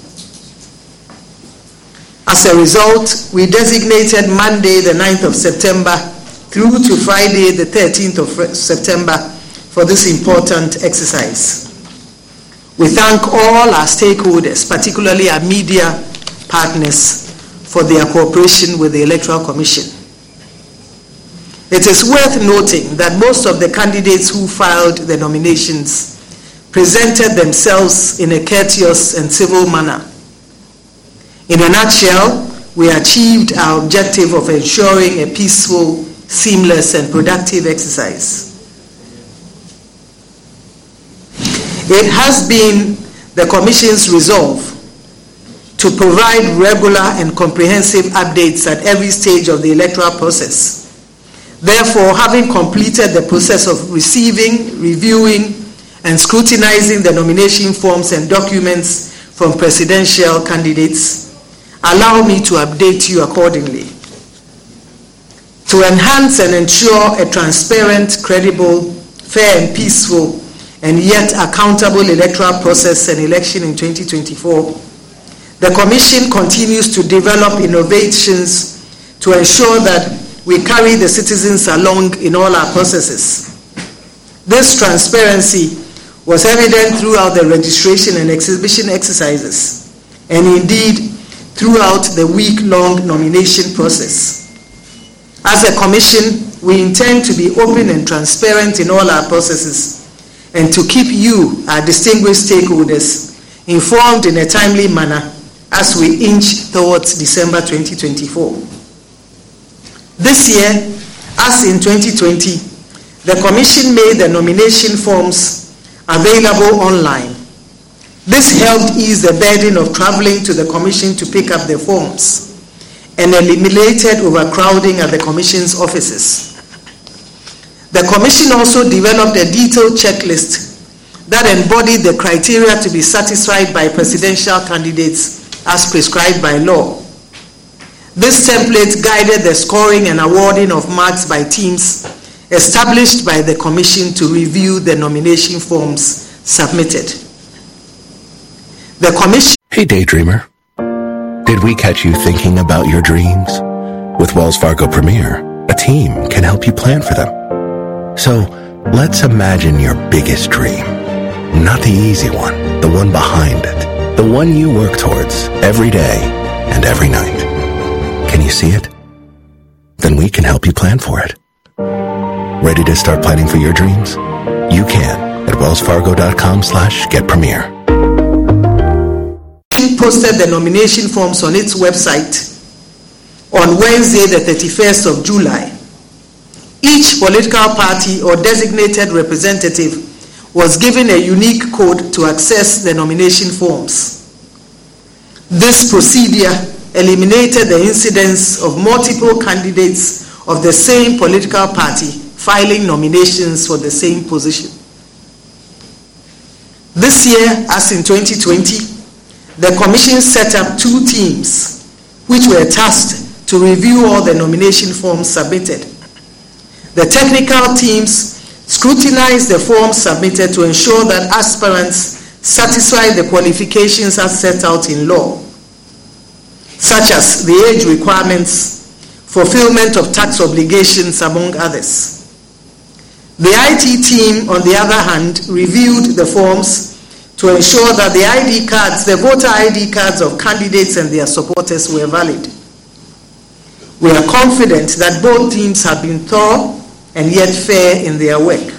As a result, we designated Monday, the ninth of September, through to Friday, the thirteenth of September, for this important exercise. We thank all our stakeholders, particularly our media partners, for their cooperation with the Electoral Commission. It is worth noting that most of the candidates who filed the nominations presented themselves in a courteous and civil manner. In a nutshell, we achieved our objective of ensuring a peaceful, seamless, and productive exercise. It has been the Commission's resolve to provide regular and comprehensive updates at every stage of the electoral process. Therefore, having completed the process of receiving, reviewing, and scrutinizing the nomination forms and documents from presidential candidates, allow me to update you accordingly. To enhance and ensure a transparent, credible, fair and peaceful, and yet accountable electoral process and election in twenty twenty-four, the Commission continues to develop innovations to ensure that we carry the citizens along in all our processes. This transparency was evident throughout the registration and exhibition exercises, and indeed throughout the week-long nomination process. As a Commission, we intend to be open and transparent in all our processes and to keep you, our distinguished stakeholders, informed in a timely manner as we inch towards December twenty twenty-four. This year, as in twenty twenty, the Commission made the nomination forms available online. This helped ease the burden of traveling to the Commission to pick up the forms and eliminated overcrowding at the Commission's offices. The Commission also developed a detailed checklist that embodied the criteria to be satisfied by presidential candidates as prescribed by law. This template guided the scoring and awarding of marks by teams established by the Commission to review the nomination forms submitted. The Commission. Hey, Daydreamer. Did we catch you thinking about your dreams? With Wells Fargo Premier, a team can help you plan for them. So, let's imagine your biggest dream. Not the easy one, the one behind it. The one you work towards every day and every night. Can you see it? Then we can help you plan for it. Ready to start planning for your dreams? You can at wellsfargo.com slash get premier. Posted the nomination forms on its website on Wednesday, the thirty-first of July. Each political party or designated representative was given a unique code to access the nomination forms. This procedure eliminated the incidence of multiple candidates of the same political party filing nominations for the same position. This year, as in twenty twenty, the Commission set up two teams which were tasked to review all the nomination forms submitted. The technical teams scrutinized the forms submitted to ensure that aspirants satisfy the qualifications as set out in law, such as the age requirements, fulfillment of tax obligations, among others. The I T team, on the other hand, reviewed the forms to ensure that the I D cards, the voter I D cards of candidates and their supporters were valid. We are confident that both teams have been thorough and yet fair in their work.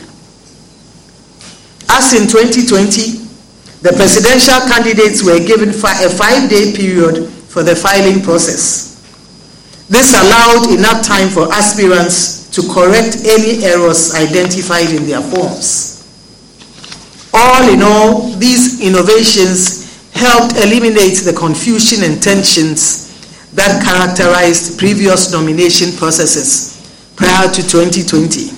As in twenty twenty, the presidential candidates were given a five-day period for the filing process. This allowed enough time for aspirants to correct any errors identified in their forms. All in all, these innovations helped eliminate the confusion and tensions that characterized previous nomination processes prior to twenty twenty.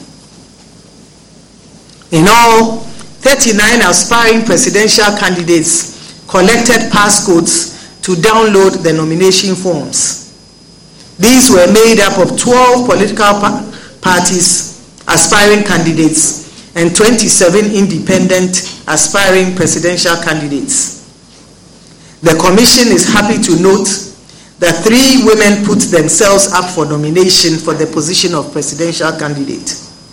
In all, thirty-nine aspiring presidential candidates collected passcodes to download the nomination forms. These were made up of twelve political pa- parties, aspiring candidates, and twenty-seven independent aspiring presidential candidates. The Commission is happy to note that three women put themselves up for nomination for the position of presidential candidate.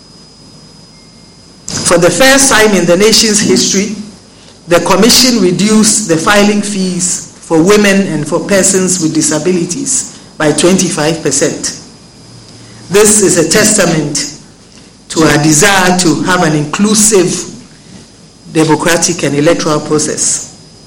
For the first time in the nation's history, the Commission reduced the filing fees for women and for persons with disabilities by twenty-five percent. This is a testament to our desire to have an inclusive, democratic and electoral process.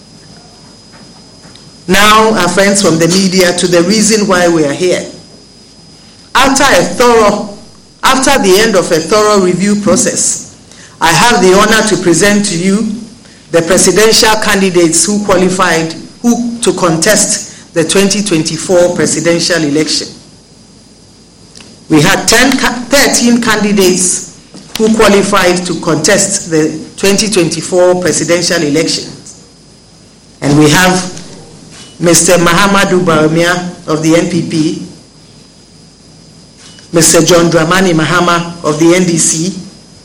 Now, our friends from the media, to the reason why we are here. After a thorough, after the end of a thorough review process, I have the honor to present to you the presidential candidates who qualified who to contest the twenty twenty-four presidential election. We had ten, thirteen candidates who qualified to contest the twenty twenty-four presidential election. And we have Mister Mahamudu Bawumia of the N P P, Mister John Dramani Mahama of the N D C,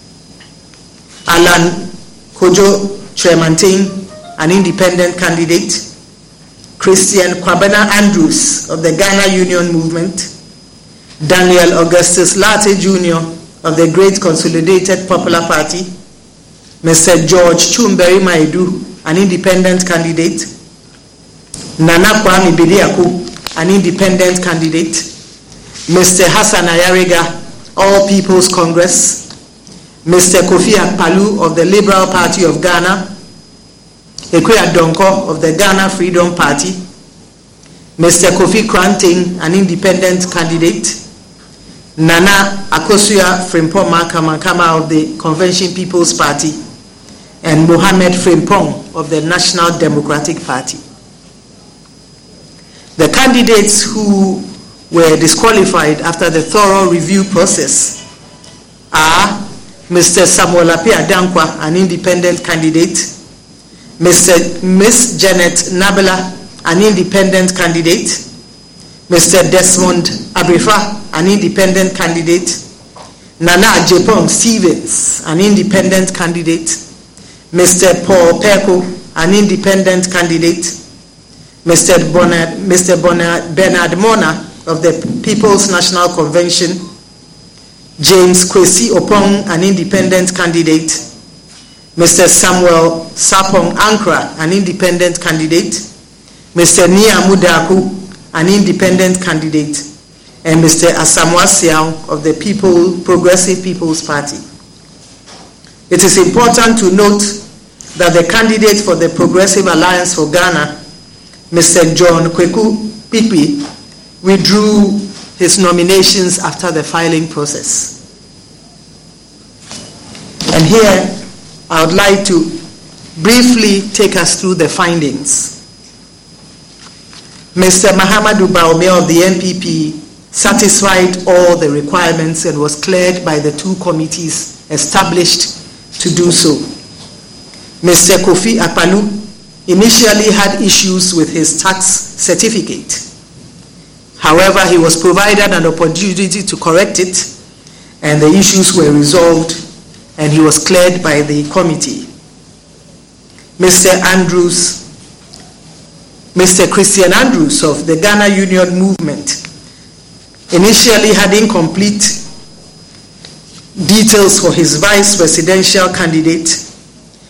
Alan Kojo Tremantin, an independent candidate, Christian Kwabena Andrews of the Ghana Union Movement, Daniel Augustus Lartey Junior of the Great Consolidated Popular Party, Mister George Chumberi Maidu, an independent candidate, Nana Kwame Bediako, an independent candidate, Mister Hassan Ayariga, All People's Congress, Mister Kofi Akpalu of the Liberal Party of Ghana, Ekuya Donko of the Ghana Freedom Party, Mister Kofi Kranting, an independent candidate, Nana Akosua Frimpong Kamakama of the Convention People's Party, and Mohamed Frimpong of the National Democratic Party. The candidates who were disqualified after the thorough review process are Mister Samuel Appiah Dankwa, an independent candidate, Mister Miss Janet Nabila, an independent candidate, Mister Desmond Abrifa, an independent candidate, Nana Jepong Stevens, an independent candidate, Mister Paul Peko, an independent candidate, Mister Bonard, Mister Bonard, Bernard Mona of the People's National Convention, James Kwesi Opong, an independent candidate, Mister Samuel Sapong Ankra, an independent candidate, Mister Nia Mudaku, an independent candidate, and Mister Asamoah Siao of the People, Progressive People's Party. It is important to note that the candidate for the Progressive Alliance for Ghana, Mister John Kweku Pipi, withdrew his nominations after the filing process. And here, I would like to briefly take us through the findings. Mister Mahamudu Bawumia of the N P P satisfied all the requirements and was cleared by the two committees established to do so. Mister Kofi Akpalu initially had issues with his tax certificate. However, he was provided an opportunity to correct it, and the issues were resolved, and he was cleared by the committee. Mister Andrews, Mister Christian Andrews of the Ghana Union Movement initially had incomplete details for his vice presidential candidate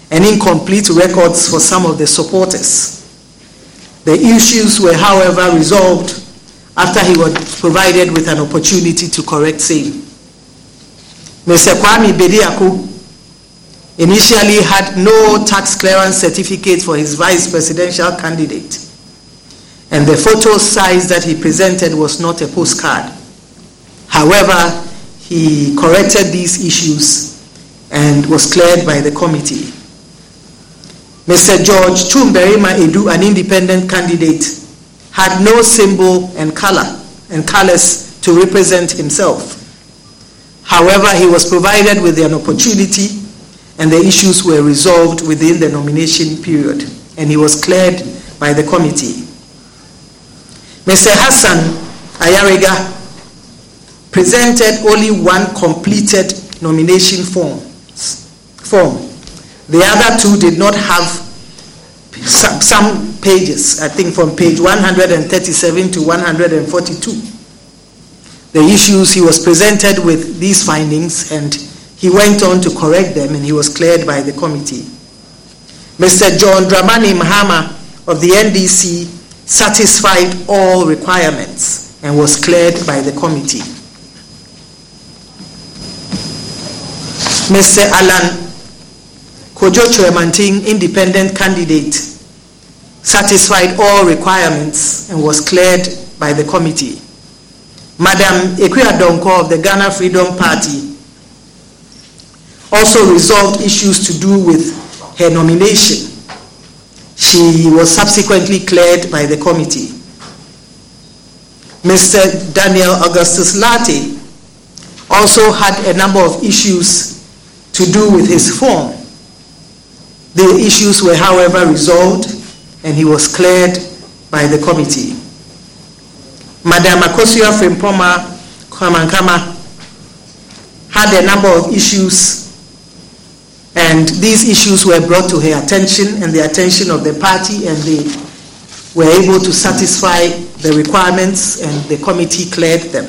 and incomplete records for some of the supporters. The issues were, however, resolved after he was provided with an opportunity to correct same. Mister Kwame Bediako initially had no tax clearance certificate for his vice presidential candidate, and the photo size that he presented was not a postcard. However, he corrected these issues and was cleared by the committee. Mister George Tumberima Edu, an independent candidate, had no symbol and color and colors to represent himself. However, he was provided with an opportunity and the issues were resolved within the nomination period, and he was cleared by the committee. Mister Hassan Ayarega presented only one completed nomination form. form. The other two did not have some, some pages, I think from page one hundred thirty-seven to one hundred forty-two. The issues, he was presented with these findings and he went on to correct them, and he was cleared by the committee. Mister John Dramani Mahama of the N D C satisfied all requirements and was cleared by the committee. Mister Alan Kojo Chwemanting, independent candidate, satisfied all requirements and was cleared by the committee. Madam Ekuya Donko of the Ghana Freedom Party also resolved issues to do with her nomination. She was subsequently cleared by the committee. Mister Daniel Augustus Latte also had a number of issues to do with his form. The issues were, however, resolved and he was cleared by the committee. Madam Akosua Frimpoma Kwamankama had a number of issues, and these issues were brought to her attention and the attention of the party, and they were able to satisfy the requirements and the committee cleared them.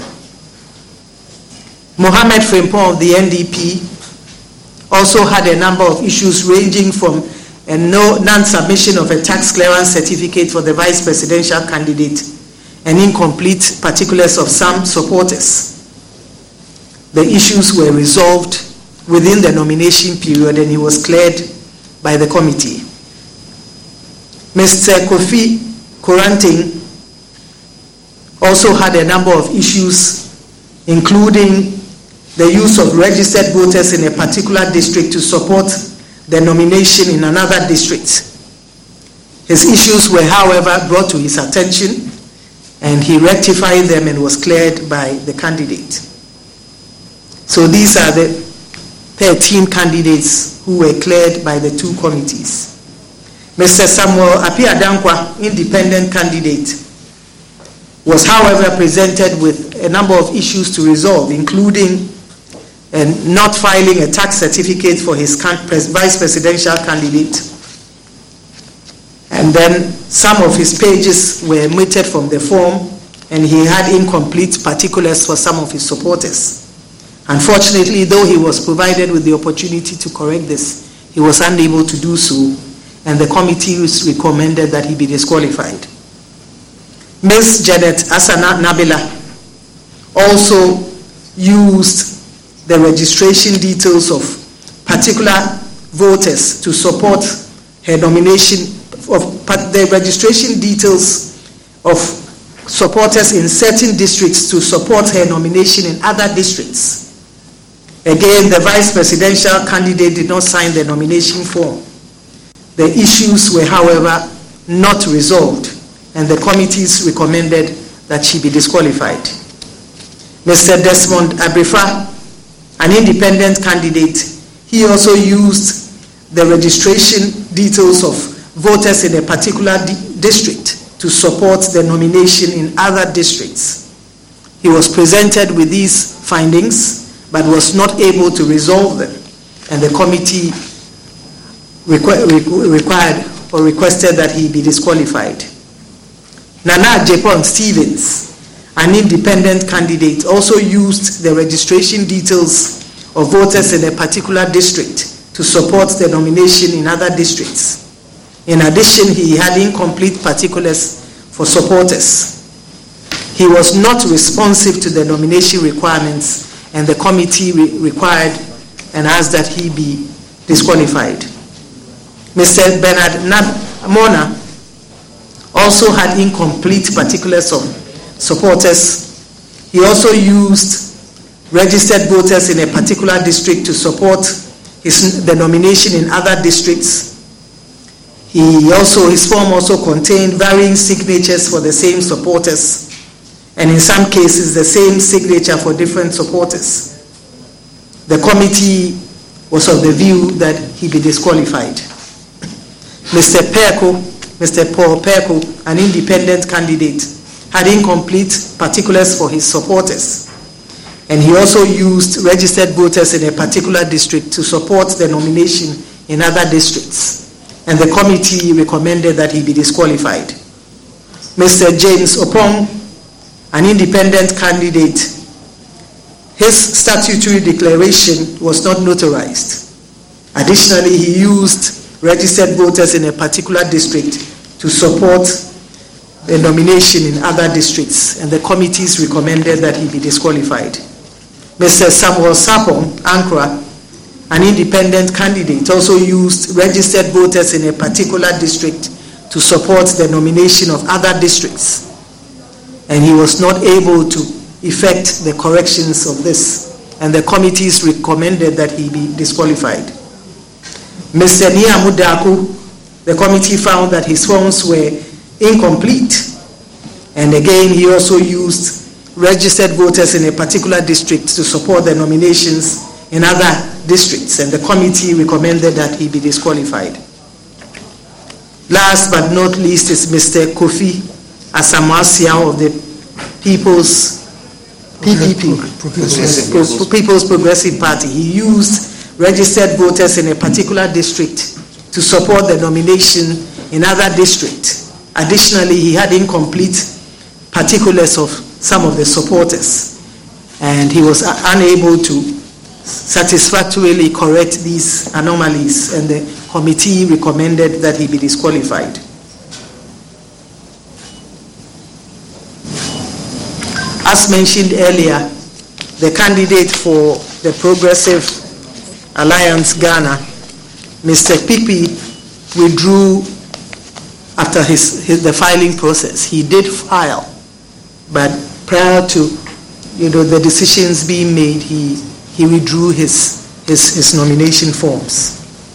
Mohammed Frimpong of the N D P also had a number of issues ranging from a no, non-submission of a tax clearance certificate for the vice presidential candidate and incomplete particulars of some supporters. The issues were resolved within the nomination period and he was cleared by the committee. Mister Kofi Koranting also had a number of issues, including the use of registered voters in a particular district to support the nomination in another district. His issues were, however, brought to his attention and he rectified them and was cleared by the candidate. So these are the thirteen candidates who were cleared by the two committees. Mister Samuel Apiadankwa, independent candidate, was, however, presented with a number of issues to resolve, including and not filing a tax certificate for his vice presidential candidate. And then some of his pages were omitted from the form and he had incomplete particulars for some of his supporters. Unfortunately, though he was provided with the opportunity to correct this, he was unable to do so, and the committee recommended that he be disqualified. Miz Janet Asana Nabila also used the registration details of particular voters to support her nomination, of the registration details of supporters in certain districts to support her nomination in other districts. Again, the vice presidential candidate did not sign the nomination form. The issues were, however, not resolved, and the committees recommended that she be disqualified. Mister Desmond Abrifa, an independent candidate, he also used the registration details of voters in a particular di- district to support the nomination in other districts. He was presented with these findings but was not able to resolve them, and the committee requ- required or requested that he be disqualified. Nana Japon Stevens, an independent candidate, also used the registration details of voters in a particular district to to support the nomination in other districts. In addition, he had incomplete particulars for supporters. He was not responsive to the nomination requirements, and the committee re- required and asked that he be disqualified. Mister Bernard Mona also had incomplete particulars of supporters. He also used registered voters in a particular district to support his, the nomination in other districts. He also, his form also contained varying signatures for the same supporters, and in some cases the same signature for different supporters. The committee was of the view that he be disqualified. Mister Perko, Mister Paul Perko, an independent candidate, had incomplete particulars for his supporters, and he also used registered voters in a particular district to support the nomination in other districts, and the committee recommended that he be disqualified. Mister James Opong, an independent candidate, his statutory declaration was not notarized. Additionally, he used registered voters in a particular district to support the nomination in other districts, and the committees recommended that he be disqualified. Mister Samuel Sapong Ankra, an independent candidate, also used registered voters in a particular district to support the nomination of other districts, and he was not able to effect the corrections of this, and the committees recommended that he be disqualified. Mister Niamudaku, the committee found that his forms were incomplete, and again he also used registered voters in a particular district to support the nominations in other districts, and the committee recommended that he be disqualified. Last but not least is Mister Kofi Asamoah of the People's P P P, Progressive. People's Progressive Party. He used registered voters in a particular district to support the nomination in other districts. Additionally, he had incomplete particulars of some of the supporters, and he was unable to satisfactorily correct these anomalies, and the committee recommended that he be disqualified. As mentioned earlier, the candidate for the Progressive Alliance Ghana, Mister Pipi, withdrew after his, his the filing process. He did file, but prior to you know the decisions being made, he he withdrew his his, his nomination forms.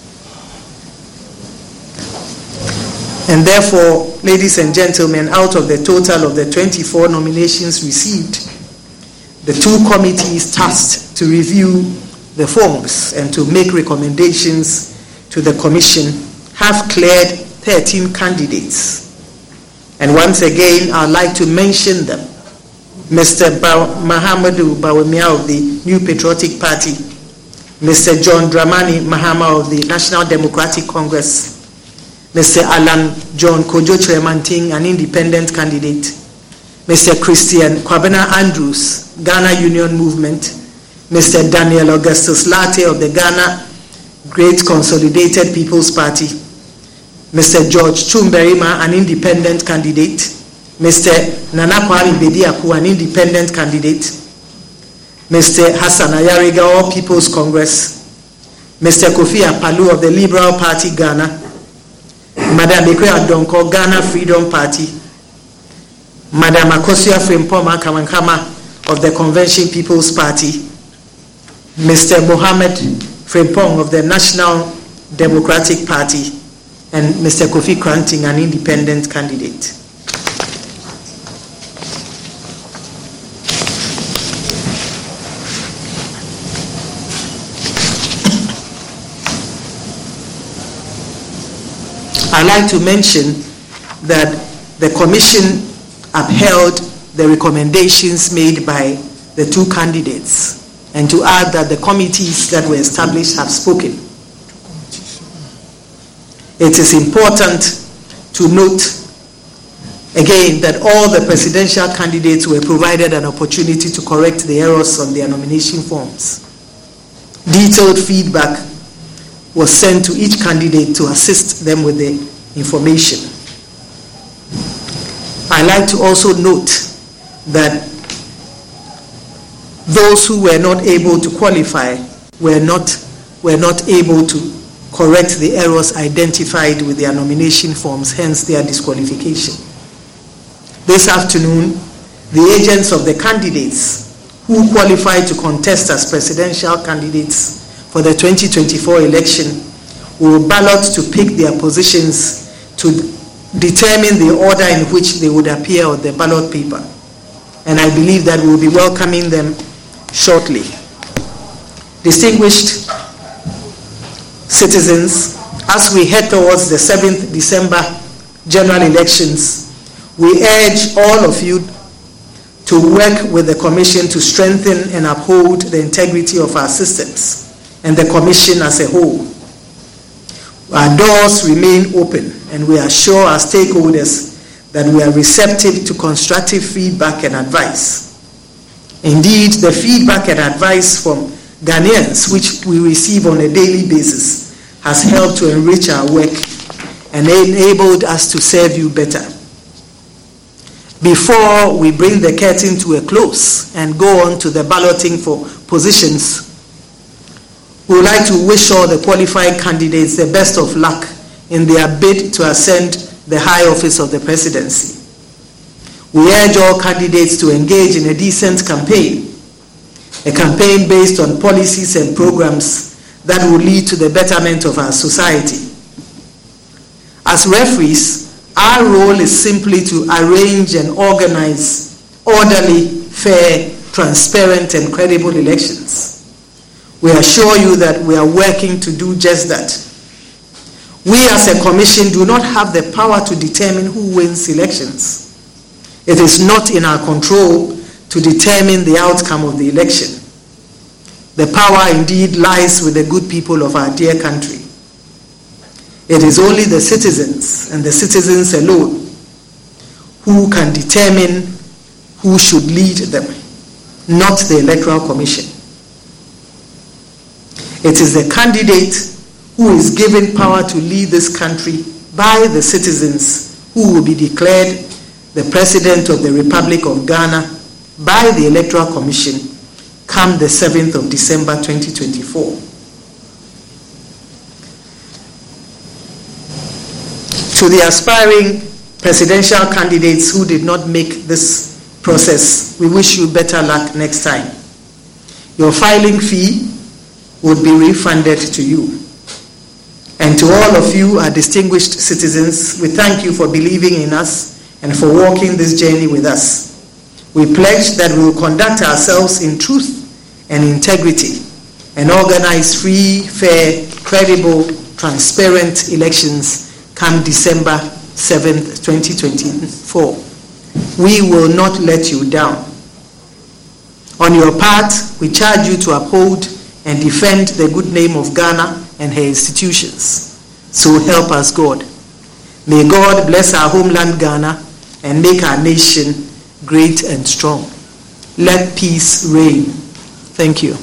And therefore, ladies and gentlemen, out of the total of the twenty-four nominations received, the two committees tasked to review the forms and to make recommendations to the commission have cleared thirteen candidates. And once again, I'd like to mention them. Mister Ba- Mahamadou Bawumia of the New Patriotic Party, Mister John Dramani Mahama of the National Democratic Congress, Mister Alan John Kojo Tremanting, an independent candidate, Mister Christian Kwabena Andrews, Ghana Union Movement, Mister Daniel Augustus Latte of the Ghana Great Consolidated People's Party, Mister George Chumberima, an independent candidate, Mister Nana Kwame Bediaku, an independent candidate, Mister Hassan Ayariga, All People's Congress, Mister Kofi Apalu of the Liberal Party Ghana, Madam Bekwe Adonko, Ghana Freedom Party, Madam Akosua Frimpoma Kamankama of the Convention People's Party, Mister Mohamed Frimpong of the National Democratic Party, and Mister Kofi Kranting, an independent candidate. I'd like to mention that the Commission upheld the recommendations made by the two candidates, and to add that the committees that were established have spoken. It is important to note again that all the presidential candidates were provided an opportunity to correct the errors on their nomination forms. Detailed feedback was sent to each candidate to assist them with the information. I like to also note that those who were not able to qualify were not, were not able to correct the errors identified with their nomination forms, hence their disqualification. This afternoon, the agents of the candidates who qualified to contest as presidential candidates for the twenty twenty-four election will ballot to pick their positions to determine the order in which they would appear on the ballot paper. And I believe that we'll be welcoming them shortly. Distinguished citizens, as we head towards the seventh December general elections, we urge all of you to work with the Commission to strengthen and uphold the integrity of our systems and the Commission as a whole. Our doors remain open, and we assure our stakeholders that we are receptive to constructive feedback and advice. Indeed, the feedback and advice from Ghanaians, which we receive on a daily basis, has helped to enrich our work and enabled us to serve you better. Before we bring the curtain to a close and go on to the balloting for positions, we would like to wish all the qualified candidates the best of luck in their bid to ascend the high office of the presidency. We urge all candidates to engage in a decent campaign, a campaign based on policies and programs that will lead to the betterment of our society. As referees, our role is simply to arrange and organize orderly, fair, transparent, and credible elections. We assure you that we are working to do just that. We as a commission do not have the power to determine who wins elections. It is not in our control to determine the outcome of the election. The power indeed lies with the good people of our dear country. It is only the citizens and the citizens alone who can determine who should lead them, not the Electoral Commission. It is the candidate who is given power to lead this country by the citizens who will be declared the President of the Republic of Ghana by the Electoral Commission come the seventh of December twenty twenty-four. To the aspiring presidential candidates who did not make this process, we wish you better luck next time. Your filing fee would be refunded to you. And to all of you, our distinguished citizens, we thank you for believing in us and for walking this journey with us. We pledge that we will conduct ourselves in truth and integrity and organize free, fair, credible, transparent elections come December seventh, twenty twenty-four. We will not let you down. On your part, we charge you to uphold and defend the good name of Ghana and her institutions. So help us God. May God bless our homeland Ghana and make our nation great and strong. Let peace reign. Thank you.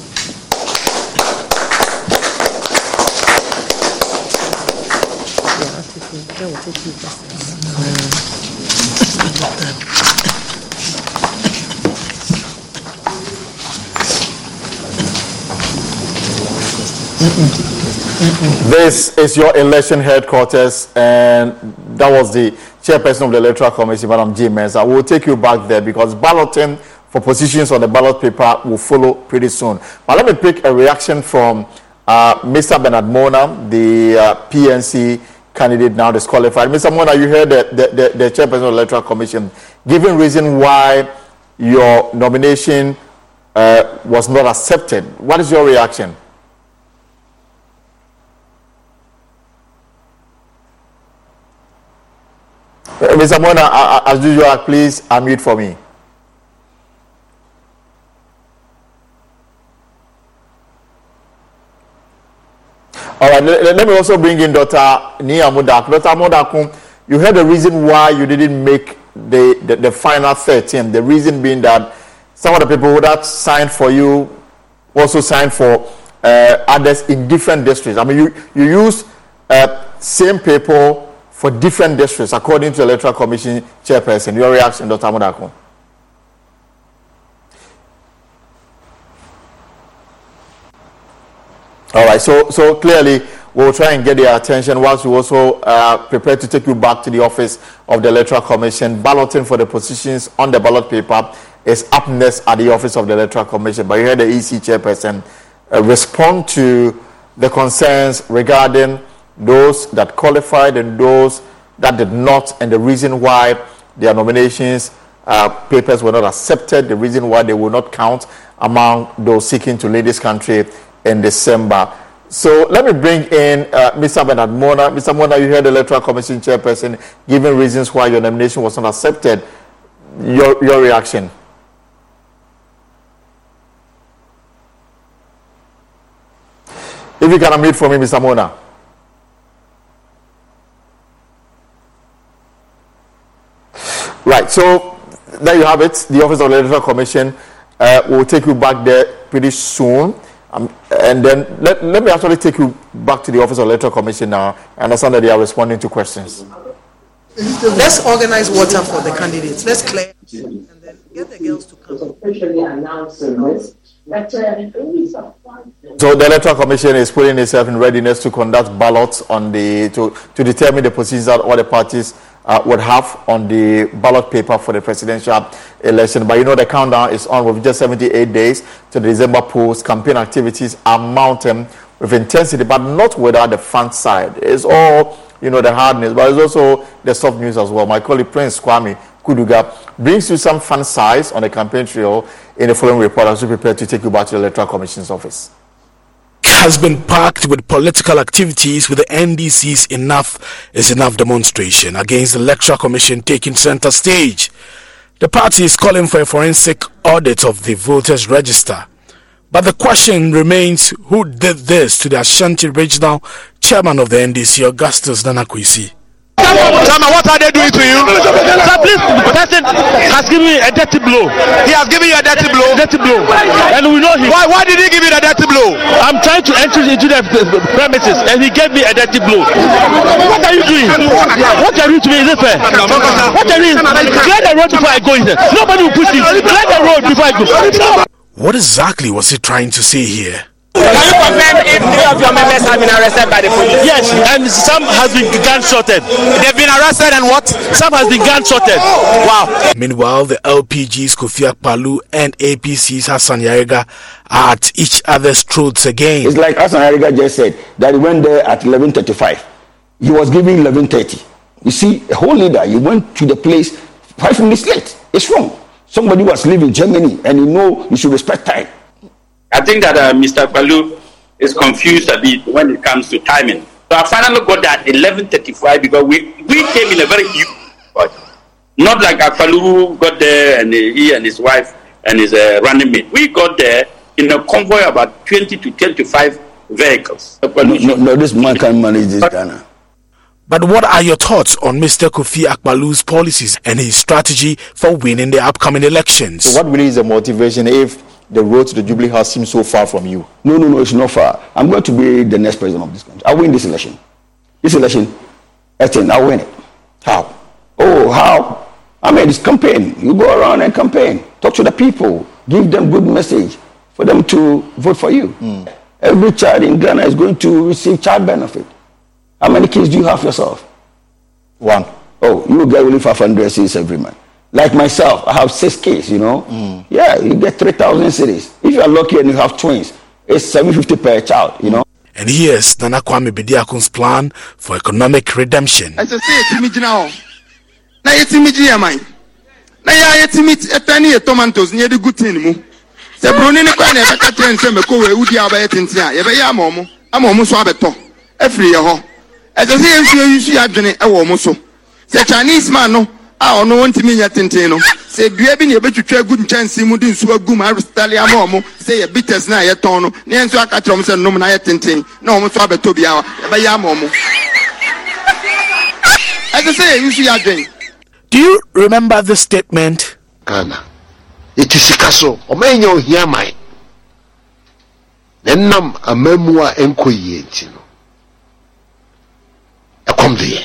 This is your election headquarters, and that was the chairperson of the Electoral Commission, Madam Jane Mensah. We'll take you back there because balloting for positions on the ballot paper will follow pretty soon. But let me pick a reaction from uh, Mister Bernard Mona, the uh, P N C candidate now disqualified. Mister Mona, you heard the, the, the, the chairperson of the Electoral Commission giving reason why your nomination uh, was not accepted. What is your reaction? Mister Mona, as usual, please unmute for me. All right, let, let me also bring in Doctor Nia Modak. Doctor Modak, you heard the reason why you didn't make the, the, the final thirteen. The reason being that some of the people that signed for you also signed for uh, others in different districts. I mean, you, you use uh, same people for different districts according to the Electoral Commission chairperson. Your reaction, Doctor Modako? All right, so so clearly we'll try and get their attention whilst we also uh, prepare to take you back to the office of the Electoral Commission. Balloting for the positions on the ballot paper is up next at the office of the Electoral Commission. But you heard the E C chairperson uh, respond to the concerns regarding those that qualified and those that did not, and the reason why their nominations uh, papers were not accepted, the reason why they will not count among those seeking to lead this country in December. So let me bring in uh, Mister Bernard Mona. Mister Mona, you heard the Electoral Commission chairperson giving reasons why your nomination was not accepted. Your your reaction? If you can unmute for me, Mister Mona. Right, so there you have it. The Office of the Electoral Commission uh, will take you back there pretty soon. Um, and then let, let me actually take you back to the Office of the Electoral Commission now. I understand that they are responding to questions. Let's organize water for the candidates. Let's clear and then get the girls to come. So the Electoral Commission is putting itself in readiness to conduct ballots on the to, to determine the positions that all the parties uh, would have on the ballot paper for the presidential election. But you know the countdown is on with just seventy-eight days to the December polls. Campaign activities are mounting with intensity, but not without the fun side. It's all, you know, the hardness, but it's also the soft news as well. My colleague Prince Kwame Kuduga brings you some fun sides on the campaign trail in the following report as we prepare to take you back to the Electoral Commission's office. Has been packed with political activities with the N D C's Enough is Enough demonstration against the Electoral Commission taking center stage. The party is calling for a forensic audit of the voters' register. But the question remains, who did this to the Ashanti Regional Chairman of the N D C, Augustus Nanakwesi? Chama, what are they doing to you? Sir, please, the person has given me a dirty blow. He has given you a dirty blow? Dirty blow. And we know him. Why, why did he give you a dirty blow? I'm trying to enter into the premises and he gave me a dirty blow. What are you doing? What are you doing to me? Is it fair? What are you doing? Clear the road before I go in there. Nobody will push you. Clear the road before I go. What exactly was he trying to say here? Can you confirm if three of your members have been arrested by the police? Yes, and some has been gunshotted. They've been arrested and what? Some has been gunshotted. Wow. Meanwhile, the L P G's Kofi Akpaloo and A P C's Hassan Yarega are at each other's throats again. It's like Hassan Yarega just said that he went there at eleven thirty-five. He was given eleven thirty. You see, a whole leader, he went to the place five minutes late. It's wrong. Somebody was living in Germany and you know you should respect time. I think that uh, Mister Akpaloo is confused a bit when it comes to timing. So I finally got that eleven thirty-five because we, we came in a very huge but not like Akpaloo got there and he and his wife and his uh, running mate. We got there in a convoy about twenty to twenty-five vehicles. No, no, no, this man can manage this Ghana. But what are your thoughts on Mister Kofi Akpaloo's policies and his strategy for winning the upcoming elections? So what really is the motivation if the road to the Jubilee House seems so far from you? No, no, no, it's not far. I'm going to be the next president of this country. I'll win this election. This election, Etienne, I'll win it. How? Oh, how? I mean, it's campaign. You go around and campaign. Talk to the people. Give them good message for them to vote for you. Mm. Every child in Ghana is going to receive child benefit. How many kids do you have yourself? One. Oh, you get only five hundred cities every month. Like myself, I have six kids, you know. Mm. Yeah, you get three thousand cities. If you are lucky and you have twins, it's seven hundred fifty per child, you know. And here's Nana Kwame Bediakun's plan for economic redemption. As I say, it's me now. Now it's me, Jamai. Now it's me, a penny of tomatoes near the good thing. The Brunin, I never can say, McCoy, would you have it in Tia? Ever Yamomo, I'm almost Wabeto. Every year. As I say, you see, I've done it almost so. The Chinese man, no. I don't want to mean at Tintino. Say, you have been able to try good chance, Simudin, so good, I was telling Amomo, say a bit as now a tono, Nancy Akatrums and Nomina Tintin, no one saw Tobia, by Yamomo. As I say, you see, I drink. Do you remember the statement? Ghana. It is a castle, or may you hear my. Nenam amemua enko yenti no. Ekomde.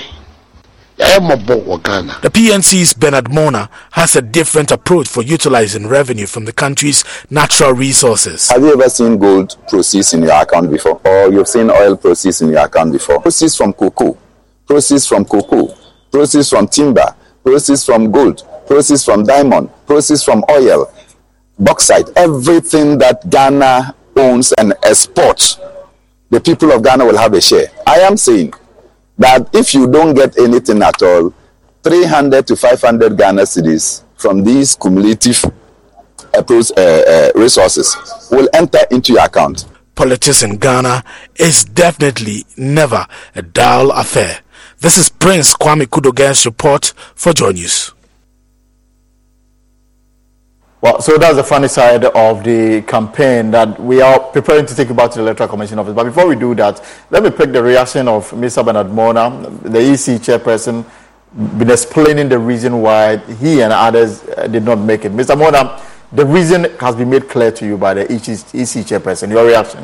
The P N C's Bernard Mona has a different approach for utilizing revenue from the country's natural resources. Have you ever seen gold proceeds in your account before? Or you've seen oil proceeds in your account before? Proceeds from cocoa, proceeds from cocoa, proceeds from timber, proceeds from gold, proceeds from diamond, proceeds from oil, bauxite, everything that Ghana owns and exports, the people of Ghana will have a share. I am saying that if you don't get anything at all, three hundred to five hundred Ghana cedis from these cumulative uh, uh, resources will enter into your account. Politics in Ghana is definitely never a dull affair. This is Prince Kwame Kudogen's report for Joy News. Well, so that's the funny side of the campaign that we are preparing to take about to the Electoral Commission office. But before we do that, let me pick the reaction of Mister Bernard Mona, the E C chairperson, been explaining the reason why he and others uh, did not make it. Mister Mona, the reason has been made clear to you by the E C chairperson. Your reaction?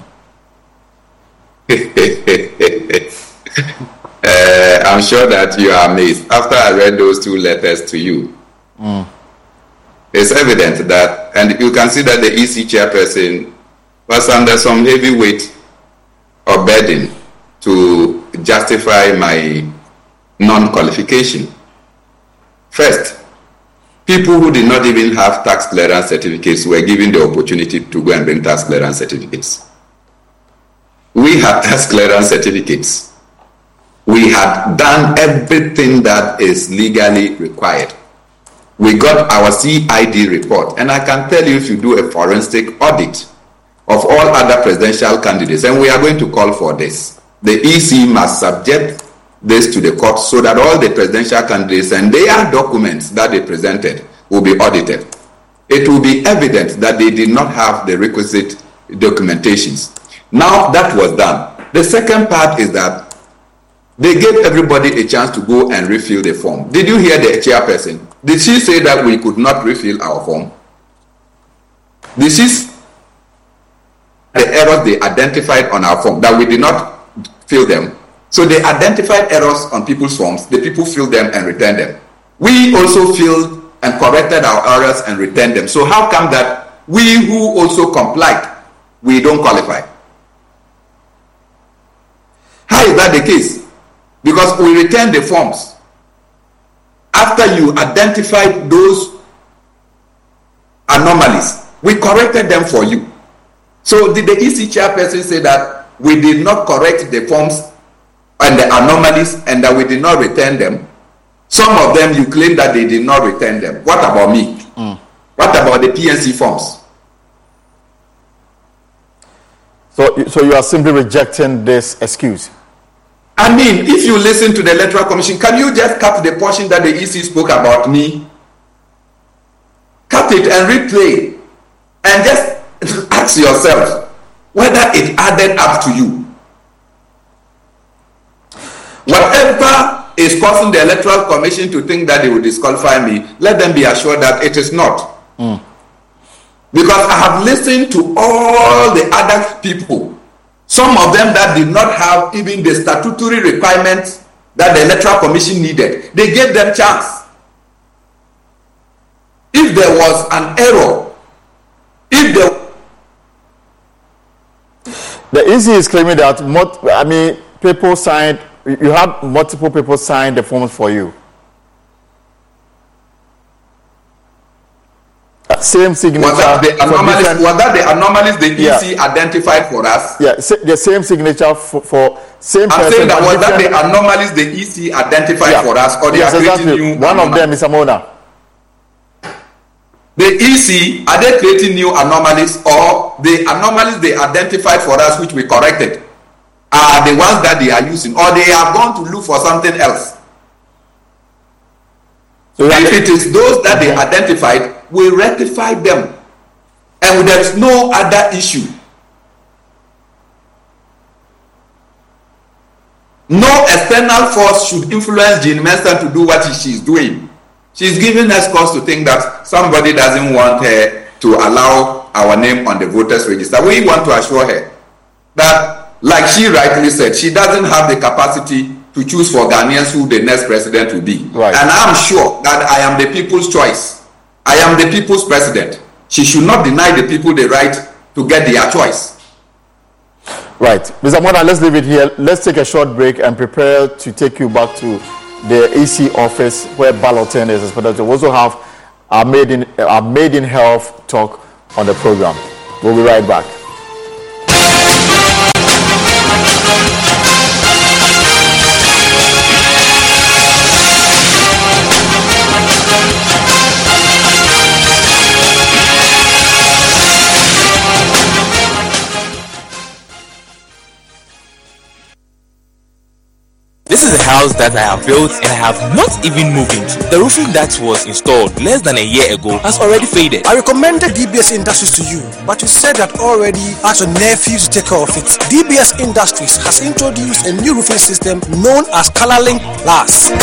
uh, I'm sure that you are amazed. After I read those two letters to you, mm. it's evident that, and you can see that the E C chairperson was under some heavy weight or burden to justify my non-qualification. First, people who did not even have tax clearance certificates were given the opportunity to go and bring tax clearance certificates. We had tax clearance certificates. We had done everything that is legally required. We got our C I D report, and I can tell you, if you do a forensic audit of all other presidential candidates, and we are going to call for this, the E C must subject this to the court so that all the presidential candidates and their documents that they presented will be audited. It will be evident that they did not have the requisite documentations. Now that was done. The second part is that they gave everybody a chance to go and refill the form. Did you hear the chairperson? Did she say that we could not refill our form? Did she say the errors they identified on our form, that we did not fill them? So they identified errors on people's forms, the people filled them and returned them. We also filled and corrected our errors and returned them. So how come that we who also complied, we don't qualify? How is that the case? Because we returned the forms after you identified those anomalies. We corrected them for you. So did the E C chairperson say that we did not correct the forms and the anomalies and that we did not return them? Some of them you claim that they did not return them. What about me? Mm. What about the P N C forms? So, so you are simply rejecting this excuse? I mean, if you listen to the Electoral Commission, can you just cut the portion that the E C spoke about me? Cut it and replay. And just ask yourself whether it added up to you. Whatever is causing the Electoral Commission to think that they will disqualify me, let them be assured that it is not. Mm. Because I have listened to all the other people, some of them that did not have even the statutory requirements that the Electoral Commission needed. They gave them chance. If there was an error, if there the E C is claiming that, I mean, people signed, you had multiple people sign the forms for you. Uh, same signature. Was that the anomalies, was that the anomalies the yeah. E C identified for us? Yeah, the same signature for, for same I'm person. saying that was that the anomalies the E C identified yeah. for us, or they yes, are creating exactly. new One anomalies? of them is Amona. The E C, are they creating new anomalies, or the anomalies they identified for us, which we corrected, are the ones that they are using, or they have gone to look for something else? So if it is those that they identified, we rectify them, and there is no other issue. No external force should influence Jean Mensa to do what she is doing. She's giving us cause to think that somebody doesn't want her to allow our name on the voters register. We want to assure her that, like she rightly said, she doesn't have the capacity to choose for Ghanaians who the next president will be. Right. And I'm sure that I am the people's choice. I am the people's president. She should not deny the people the right to get their choice. Right. Mister Mona, let's leave it here. Let's take a short break and prepare to take you back to the E C office where balloting is expected to also have our Made in, our Made in Health talk on the program. We'll be right back. This is a house that I have built and I have not even moved into. The roofing that was installed less than a year ago has already faded. I recommended D B S Industries to you, but you said that already asked your nephew to take care of it. D B S Industries has introduced a new roofing system known as ColorLink Plus.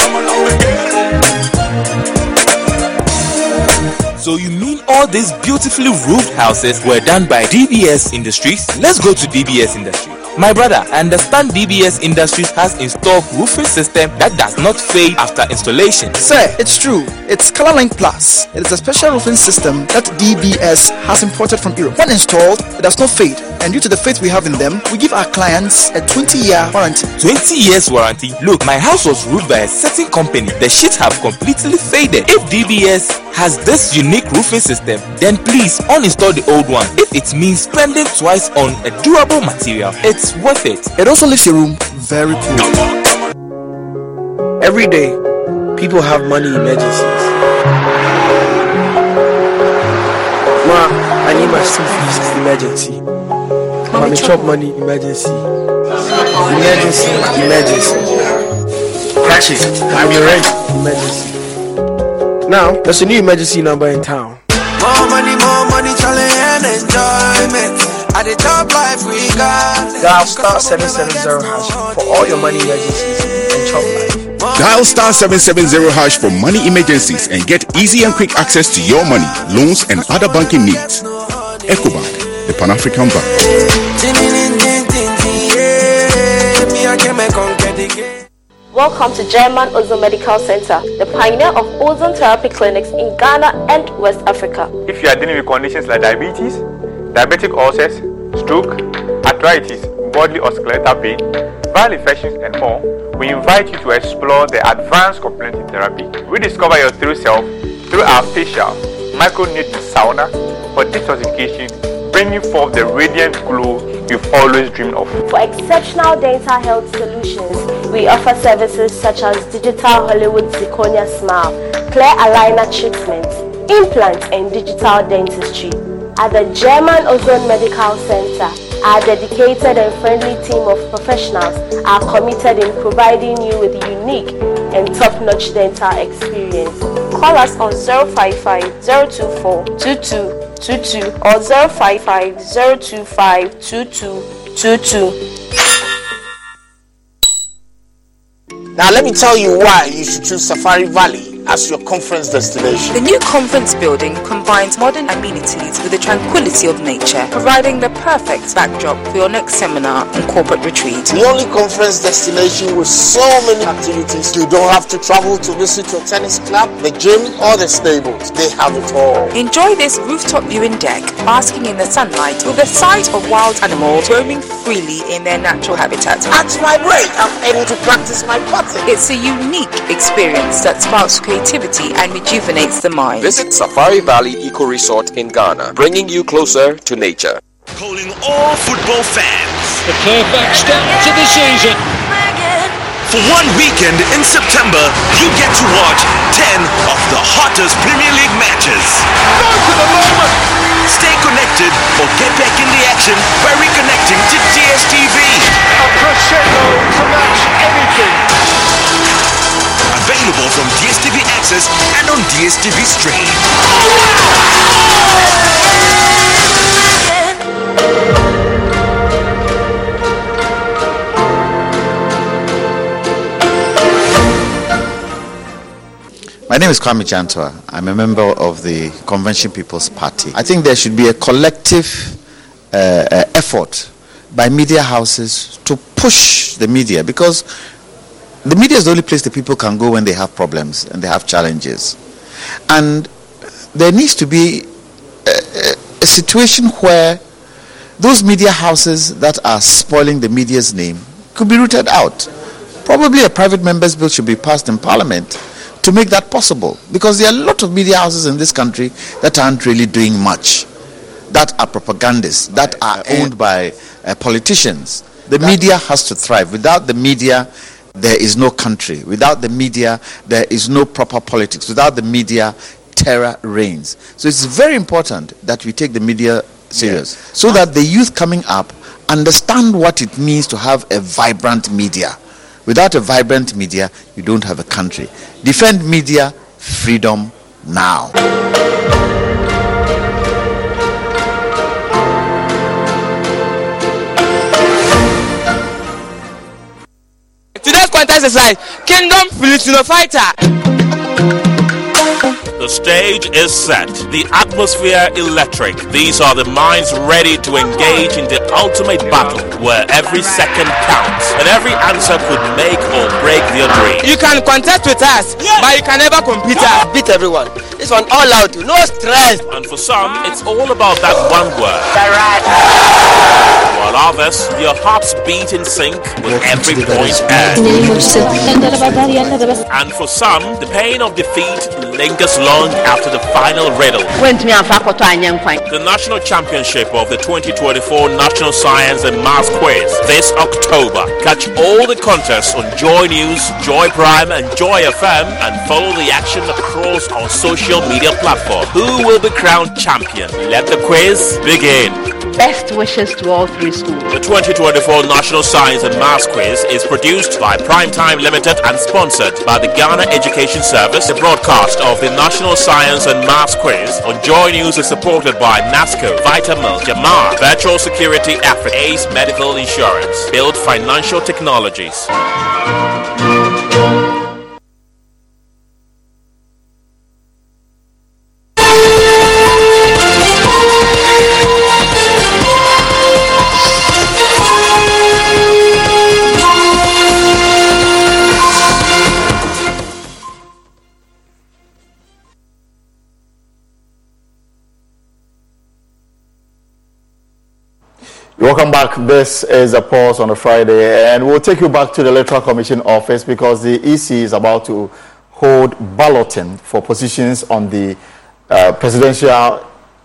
So you mean all these beautifully roofed houses were done by D B S Industries? Let's go to D B S Industries. My brother, I understand D B S Industries has installed roofing system that does not fade after installation. Sir, it's true. It's ColorLink Plus. It is a special roofing system that D B S has imported from Europe. When installed, it does not fade. And due to the faith we have in them, we give our clients a twenty-year warranty. twenty years warranty? Look, my house was roofed by a certain company. The sheets have completely faded. If D B S has this unique roofing system, then please uninstall the old one. If it means spending twice on a durable material, it's worth it. It also leaves your room very cool. Every day, people have money emergencies. Ma, I need my school fees emergency. Mommy chop money emergency. Emergency, emergency. Catch it. I'm your rent emergency. Now, there's a new emergency number in town. More money, more money, challenge and enjoyment. At the top life we got. Dial star seven seven zero hash for all your money emergencies and chop life. Dial star seven seven zero hash for money emergencies and get easy and quick access to your money, loans, and other banking needs. EcoBank, the Pan-African Bank. Welcome to German Ozone Medical Center, the pioneer of ozone therapy clinics in Ghana and West Africa. If you are dealing with conditions like diabetes, diabetic ulcers, stroke, arthritis, bodily or skeletal pain, viral infections and more, we invite you to explore the advanced complementary therapy. Rediscover your true self through our facial, microneedling sauna for detoxification, bringing forth the radiant glow you've always dreamed of. For exceptional dental health solutions, we offer services such as digital Hollywood zirconia smile, clear aligner treatment, implant and digital dentistry. At the German Ozone Medical Center, our dedicated and friendly team of professionals are committed in providing you with unique and top-notch dental experience. Call us on zero five five, zero two four, two two two two or zero five five, zero two five, two two two two. Now let me tell you why you should choose Safari Valley as your conference destination. The new conference building combines modern amenities with the tranquility of nature, providing the perfect backdrop for your next seminar and corporate retreat. The only conference destination with so many activities. You don't have to travel to visit your tennis club, the gym, or the stables. They have it all. Enjoy this rooftop viewing deck, basking in the sunlight with the sight of wild animals roaming freely in their natural habitat. At my break, I'm able to practice my putting. It's a unique experience that sparks creativity and rejuvenates the mind. Visit Safari Valley Eco Resort in Ghana, bringing you closer to nature. Calling all football fans. The perfect start to the season. For one weekend in September, you get to watch ten of the hottest Premier League matches. Go to the moment. Stay connected or get back in the action by reconnecting to D S T V. A crescendo to match anything. Available from D S T V Access and on D S T V Stream. My name is Kwame Chantua. I'm a member of the Convention People's Party. I think there should be a collective uh, uh, effort by media houses to push the media, because the media is the only place the people can go when they have problems and they have challenges. And there needs to be a, a, a situation where those media houses that are spoiling the media's name could be rooted out. Probably a private member's bill should be passed in Parliament to make that possible, because there are a lot of media houses in this country that aren't really doing much, that are propagandists, that are owned by uh, politicians. The media has to thrive. Without the media, there is no country. Without the media, there is no proper politics. Without the media, terror reigns. So it's very important that we take the media serious, yes, so that the youth coming up understand what it means to have a vibrant media. Without a vibrant media, you don't have a country. Defend media freedom now. Today's contest is like Kingdom Filipino Fighter. The stage is set, the atmosphere electric. These are the minds ready to engage in the ultimate battle, where every second counts and every answer could make or break their dream. You can contest with us, yeah, but you can never compete us. Beat everyone. This one all out, no stress. And for some, it's all about that one word. While others, their hearts beat in sync with every point earned. And for some, the pain of defeat lingers long after the final riddle. The national championship of the twenty twenty-four National Science and Maths Quiz this October. Catch all the contests on Joy News, Joy Prime and Joy F M, and follow the action across our social media platform. Who will be crowned champion? Let the quiz begin. Best wishes to all three schools. The twenty twenty-four National Science and Maths Quiz is produced by Primetime Limited and sponsored by the Ghana Education Service. The broadcast of the National Science and Maths Quiz on Joy News is supported by NASCO, Vitamil, Jamar, Virtual Security Africa, Ace Medical Insurance, Build Financial Technologies. Welcome back. This is a pause on a Friday, and we'll take you back to the Electoral Commission office because the E C is about to hold balloting for positions on the uh, presidential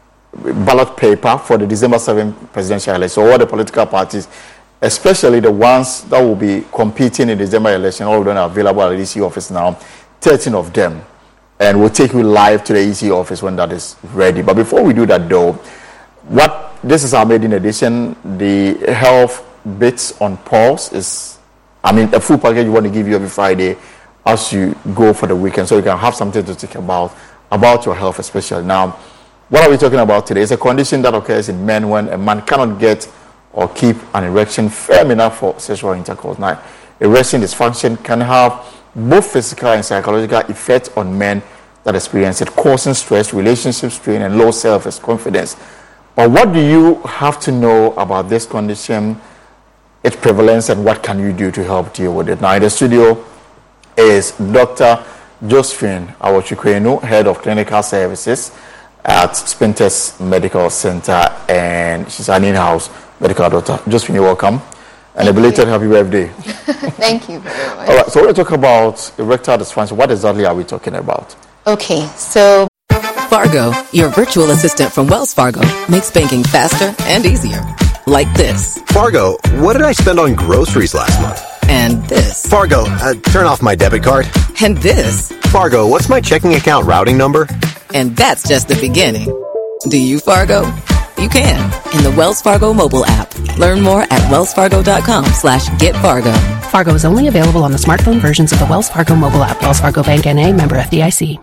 ballot paper for the December seventh presidential election. So all the political parties, especially the ones that will be competing in the December election, all of them are available at the E C office now, thirteen of them. And we'll take you live to the E C office when that is ready. But before we do that though, what this is our maiden edition. The health bits on pause is, I mean, a full package you want to give you every Friday as you go for the weekend, so you can have something to think about, about your health especially. Now, what are we talking about today? It's a condition that occurs in men when a man cannot get or keep an erection firm enough for sexual intercourse. Now, erection dysfunction can have both physical and psychological effects on men that experience it, causing stress, relationship strain, and low self-confidence. But what do you have to know about this condition, its prevalence, and what can you do to help deal with it? Now, in the studio is Doctor Josephine Awochukwenu, Head of Clinical Services at Spintex Medical Center, and she's an in-house medical doctor. Josephine, you're welcome. And a belated happy birthday. Thank you very much. All right, so we're talking about erectile dysfunction. What exactly are we talking about? Okay, so Fargo, your virtual assistant from Wells Fargo, makes banking faster and easier. Like this. Fargo, what did I spend on groceries last month? And this. Fargo, uh, turn off my debit card. And this. Fargo, what's my checking account routing number? And that's just the beginning. Do you, Fargo? You can in the Wells Fargo mobile app. Learn more at wellsfargo.com slash get Fargo. Fargo is only available on the smartphone versions of the Wells Fargo mobile app. Wells Fargo Bank N A, member F D I C.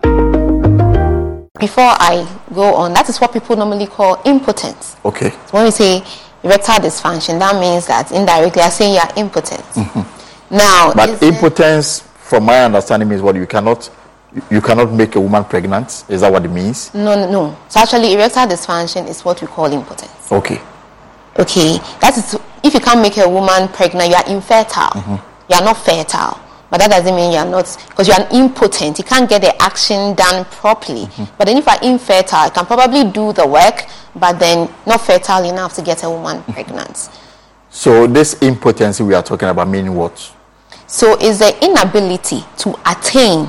Before I go on, that is what people normally call impotence. Okay. So when we say erectile dysfunction, that means that indirectly I'm saying you are impotent. Mm-hmm. Now, but impotence, from my understanding, means what? You cannot, you cannot make a woman pregnant. Is that what it means? No, no, no. So actually, erectile dysfunction is what we call impotence. Okay. Okay, that is if you can't make a woman pregnant, you are infertile. Mm-hmm. You are not fertile. But that doesn't mean you are not, because you are impotent. You can't get the action done properly. Mm-hmm. But then if you are infertile, you can probably do the work, but then not fertile enough to get a woman mm-hmm. pregnant. So this impotency we are talking about meaning what? So it's the inability to attain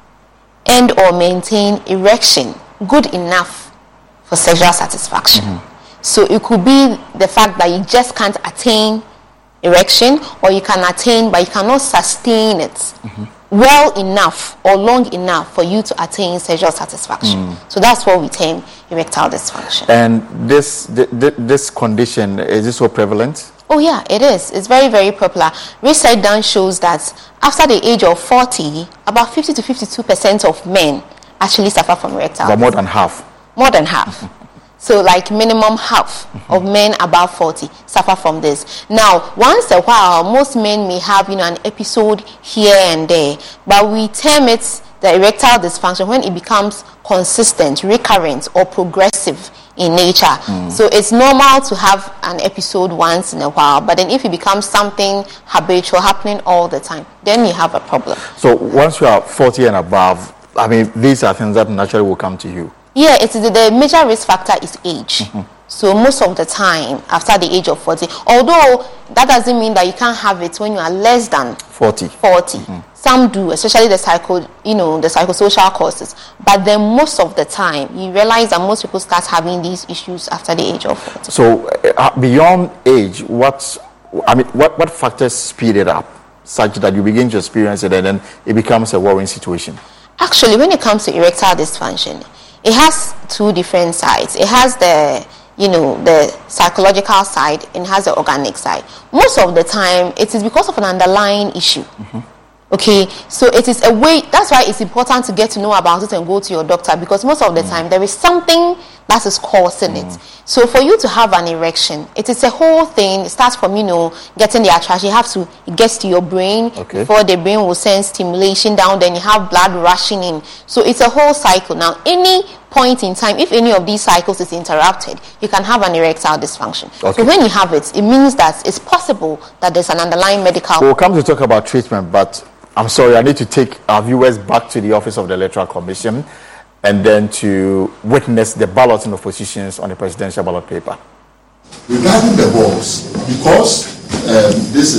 and or maintain erection good enough for sexual satisfaction. Mm-hmm. So it could be the fact that you just can't attain erection, or you can attain but you cannot sustain it mm-hmm. well enough or long enough for you to attain sexual satisfaction. Mm. So that's what we term erectile dysfunction. And this th- th- this condition, is it so prevalent? Oh yeah, it is. It's very, very popular. Research done shows that after the age of forty, about fifty to fifty-two percent of men actually suffer from erectile. But more than half. More than half. So like minimum half mm-hmm. of men above forty suffer from this. Now, once a while, most men may have, you know, an episode here and there, but we term it the erectile dysfunction when it becomes consistent, recurrent, or progressive in nature. Mm. So it's normal to have an episode once in a while, but then if it becomes something habitual, happening all the time, then you have a problem. So once you are forty and above, I mean, these are things that naturally will come to you. Yeah, it's the, the major risk factor is age. Mm-hmm. So most of the time, after the age of forty, although that doesn't mean that you can't have it when you are less than forty. forty. Mm-hmm. Some do, especially the psycho, you know, the psychosocial causes. But then most of the time, you realize that most people start having these issues after the age of forty. So uh, beyond age, what I mean, what what factors speed it up such that you begin to experience it and then it becomes a worrying situation? Actually, when it comes to erectile dysfunction, it has two different sides. It has the, you know, the psychological side and has the organic side. Most of the time, it is because of an underlying issue. Mm-hmm. Okay, so it is a way, that's why it's important to get to know about it and go to your doctor, because most of the mm. time there is something that is causing mm. it. So for you to have an erection, it is a whole thing. It starts from, you know, getting the attraction. You have to, it gets to your brain okay. before the brain will send stimulation down, then you have blood rushing in. So it's a whole cycle. Now, any point in time, if any of these cycles is interrupted, you can have an erectile dysfunction. Okay. So when you have it, it means that it's possible that there's an underlying medical... We'll come to talk about treatment, but I'm sorry, I need to take our viewers back to the office of the Electoral Commission and then to witness the balloting of positions on the presidential ballot paper. Regarding the balls, because um, this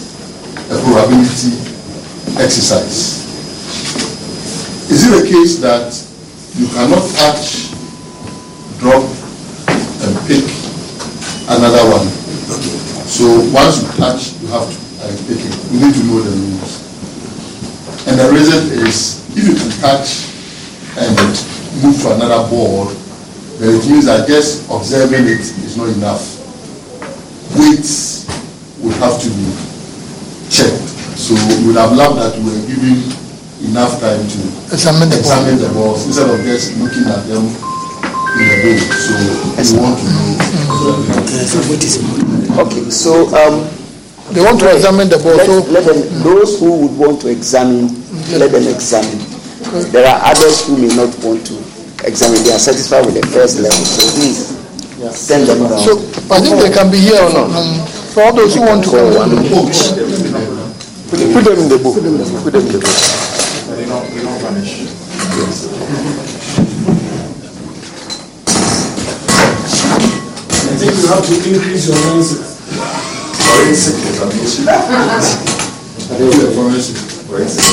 is a probability exercise, is it a case that you cannot touch, drop, and pick another one? So once you touch, you have to uh, pick it. You need to know the rules. And the reason is, if you can touch and move to another board, then it means that just observing it is not enough. Weights would have to be checked. So we would have loved that we were given enough time to examine the, examine the balls instead of just looking at them in the way. So we want to know. Okay, so um, they want to examine the ball. Let, so let them, those who would want to examine, mm-hmm. let them examine. Okay. There are others who may not want to examine. They are satisfied with the first level. So please yeah. send them down. So I think they can be here or not. Um, for all those who want to go on the books, put them in the book. Put them in the book. Put them in the book. They don't, they don't vanish. Yes. I think you have to increase your lenses. Forensic examination. Forensic. Forensic.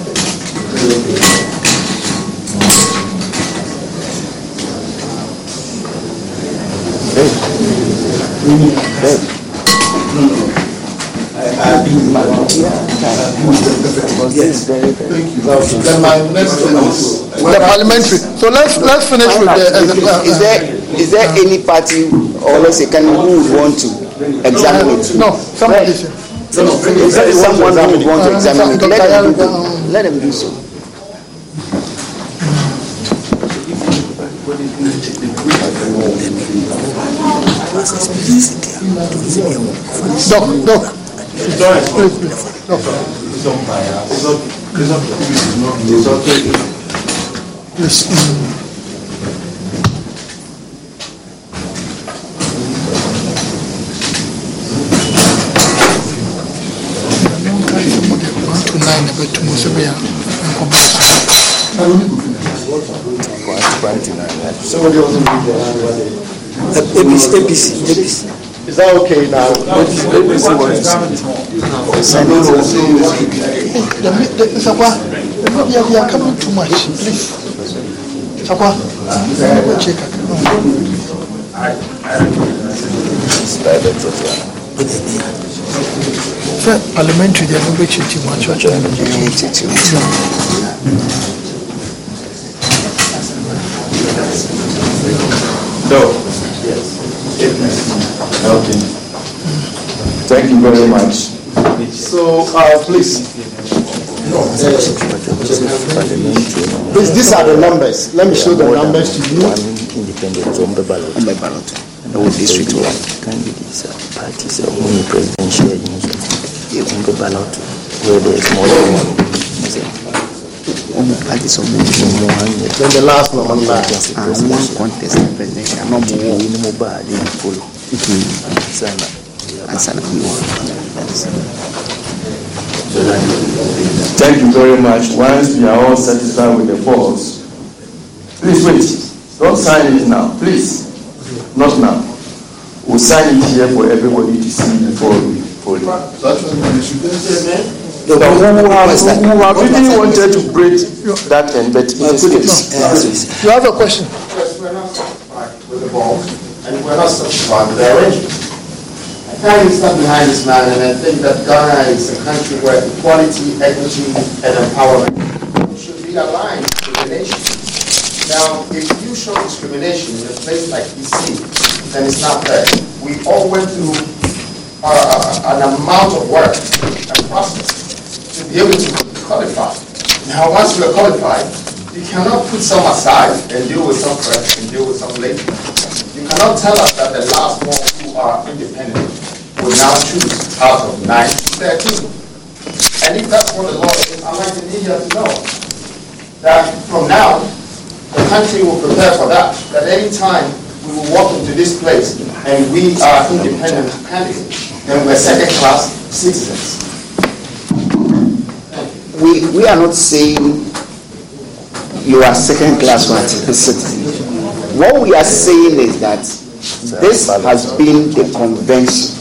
Yes, very, very. Then my next thing is the parliamentary. So let's let's finish with the. Uh, is there is there any party or let's say can who would want to examine it? No, somebody. No, no. Is there someone who would want to examine it? Let them do, let them do so. Doc, doc. It's all right. Please, please. Doc. It's not bias. It's not. It's not. It's not. It's not. Somebody also read the hand what they A P C, A P C. Is that okay now? A P C wants to see. You are coming too much, please. Sakwa, check it. Parliamentary, they are not changing much. No. Yes. Okay. Thank you very much. So, uh, please. Please, these are the numbers. Let me show the numbers to you. One independent on the ballot. On the ballot. No district one. Candidates, parties, only presidential on the ballot where there is more than one. Parties of then the last one, one last. And one contest presidential. No more. We no more. They follow. And Sana. Thank you very much. Once we are all satisfied with the polls, please wait. Don't sign it now, please. Not now. We'll sign it here for everybody to see before we fold it. No, who have, who have really wanted to break that end, but in this case. You have a question? Yes, we're not satisfied with the ball, and we're not satisfied with the arrangement. I can't stand behind this man, and I think that Ghana is a country where equality, equity, and empowerment should be aligned with the nation. Now, if you show discrimination in a place like D C, then it's not fair. We all went through uh, an amount of work and process to be able to qualify. Now, once we are qualified, you cannot put some aside and deal with some first and deal with some later. You cannot tell us that the last ones who are independent will now choose out of nine to thirteen. And if that's what the law is, I'd like the media to know that from now, the country will prepare for that. That any time we will walk into this place and we are independent candidates, then we're second-class citizens. We, we are not saying you are second class citizen. What we are saying is that this has been the convention.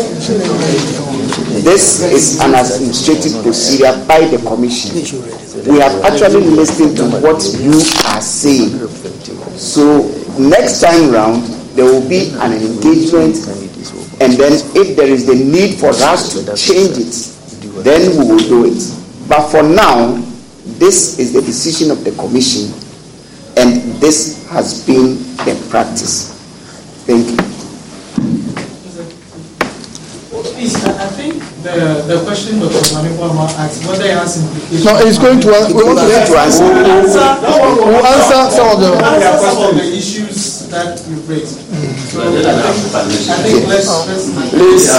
This is an administrative procedure by the commission. We have actually listened to what you are saying. So next time round, there will be an engagement, and then if there is the need for us to change it, then we will do it. But for now, this is the decision of the commission, and this has been the practice. Thank you. Please, I think the, the question Doctor Manipwama asked, whether he has implications. No, he's going to, uh, we're going to answer. We'll answer some of the, answer some of the issues that you raised. So I think, I think let's, let's please.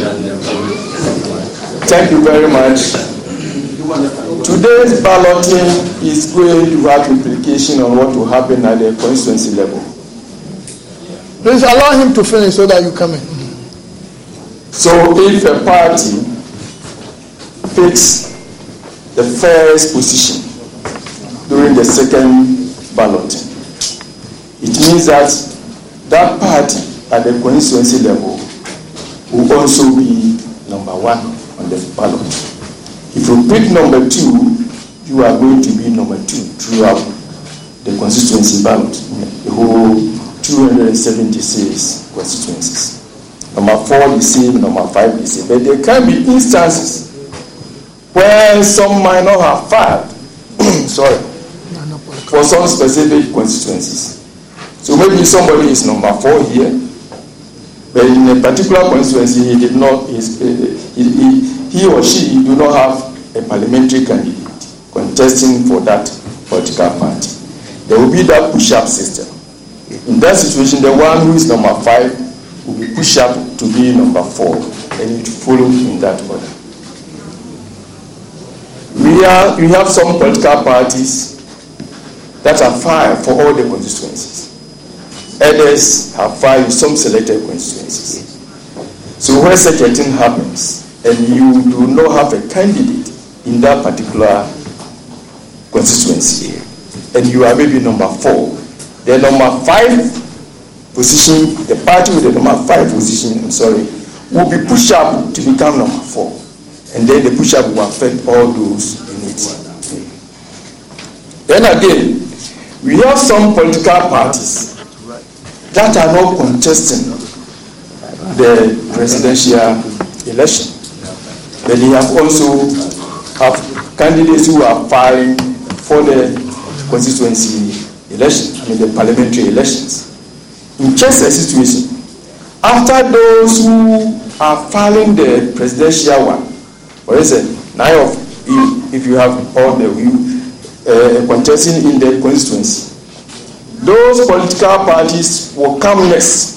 Thank you very much. Today's balloting is going to have implication on what will happen at the constituency level. Please allow him to finish so that you come in. So if a party picks the first position during the second balloting, it means that that party at the constituency level will also be number one on the ballot. If you pick number two, you are going to be number two throughout the constituency ballot, the whole two hundred seventy-six constituencies. Number four the same, number five the same. But there can be instances where some might not have filed, sorry, for some specific constituencies. So maybe somebody is number four here, but in a particular constituency he did not, he, he, he or she do not have a parliamentary candidate contesting for that political party. There will be that push-up system. In that situation, the one who is number five will be pushed up to be number four, and it will follow in that order. We are we have some political parties that are filed for all the constituencies. Others have filed in some selected constituencies. So when such a thing happens, and you do not have a candidate in that particular constituency, and you are maybe number four, the number five position, the party with the number five position, I'm sorry, will be pushed up to become number four. And then the push-up will affect all those in it. Then again, we have some political parties that are not contesting the presidential election. But they have also have candidates who are filing for the constituency election, I mean the parliamentary elections. In just a situation, after those who are filing the presidential one, for instance, nine of you, if you have all the you uh, contesting in the constituency, those political parties will come next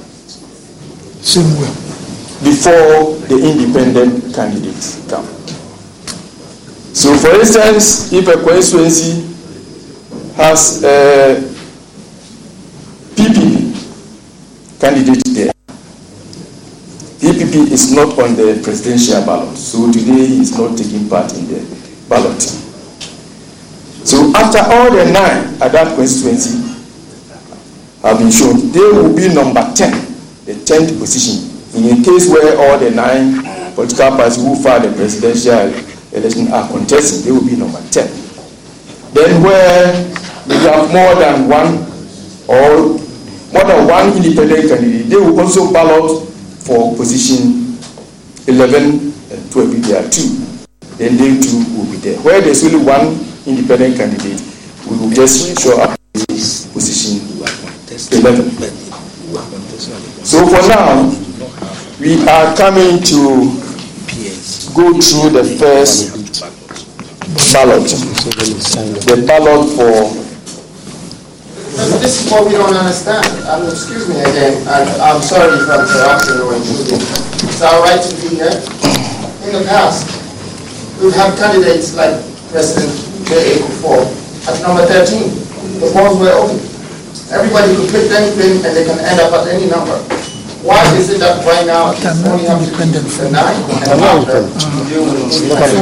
before the independent candidates come. So, for instance, if a constituency has a P P P candidate there, P P P is not on the presidential ballot, so today he is not taking part in the ballot. So after all the nine at that constituency have been shown, they will be number ten, the tenth position. In a case where all the nine political parties who filed the presidential election are contesting, they will be number ten. Then where we have more than one or more than one independent candidate, they will also ballot for position eleven and twelve, if there are two, then they too will be there. Where there's only one independent candidate, we will just show up position eleven. So for now, we are coming to go through the first ballot, the ballot for. This is what we don't understand. Um, excuse me again. I'm, I'm sorry if I'm interrupting or intruding. It's our right to be here. In the past, we've had candidates like President J A Kufuor at number thirteen. The polls were open. Everybody could pick anything and they can end up at any number. Why is it that right now it's only have to be the nine and after to deal with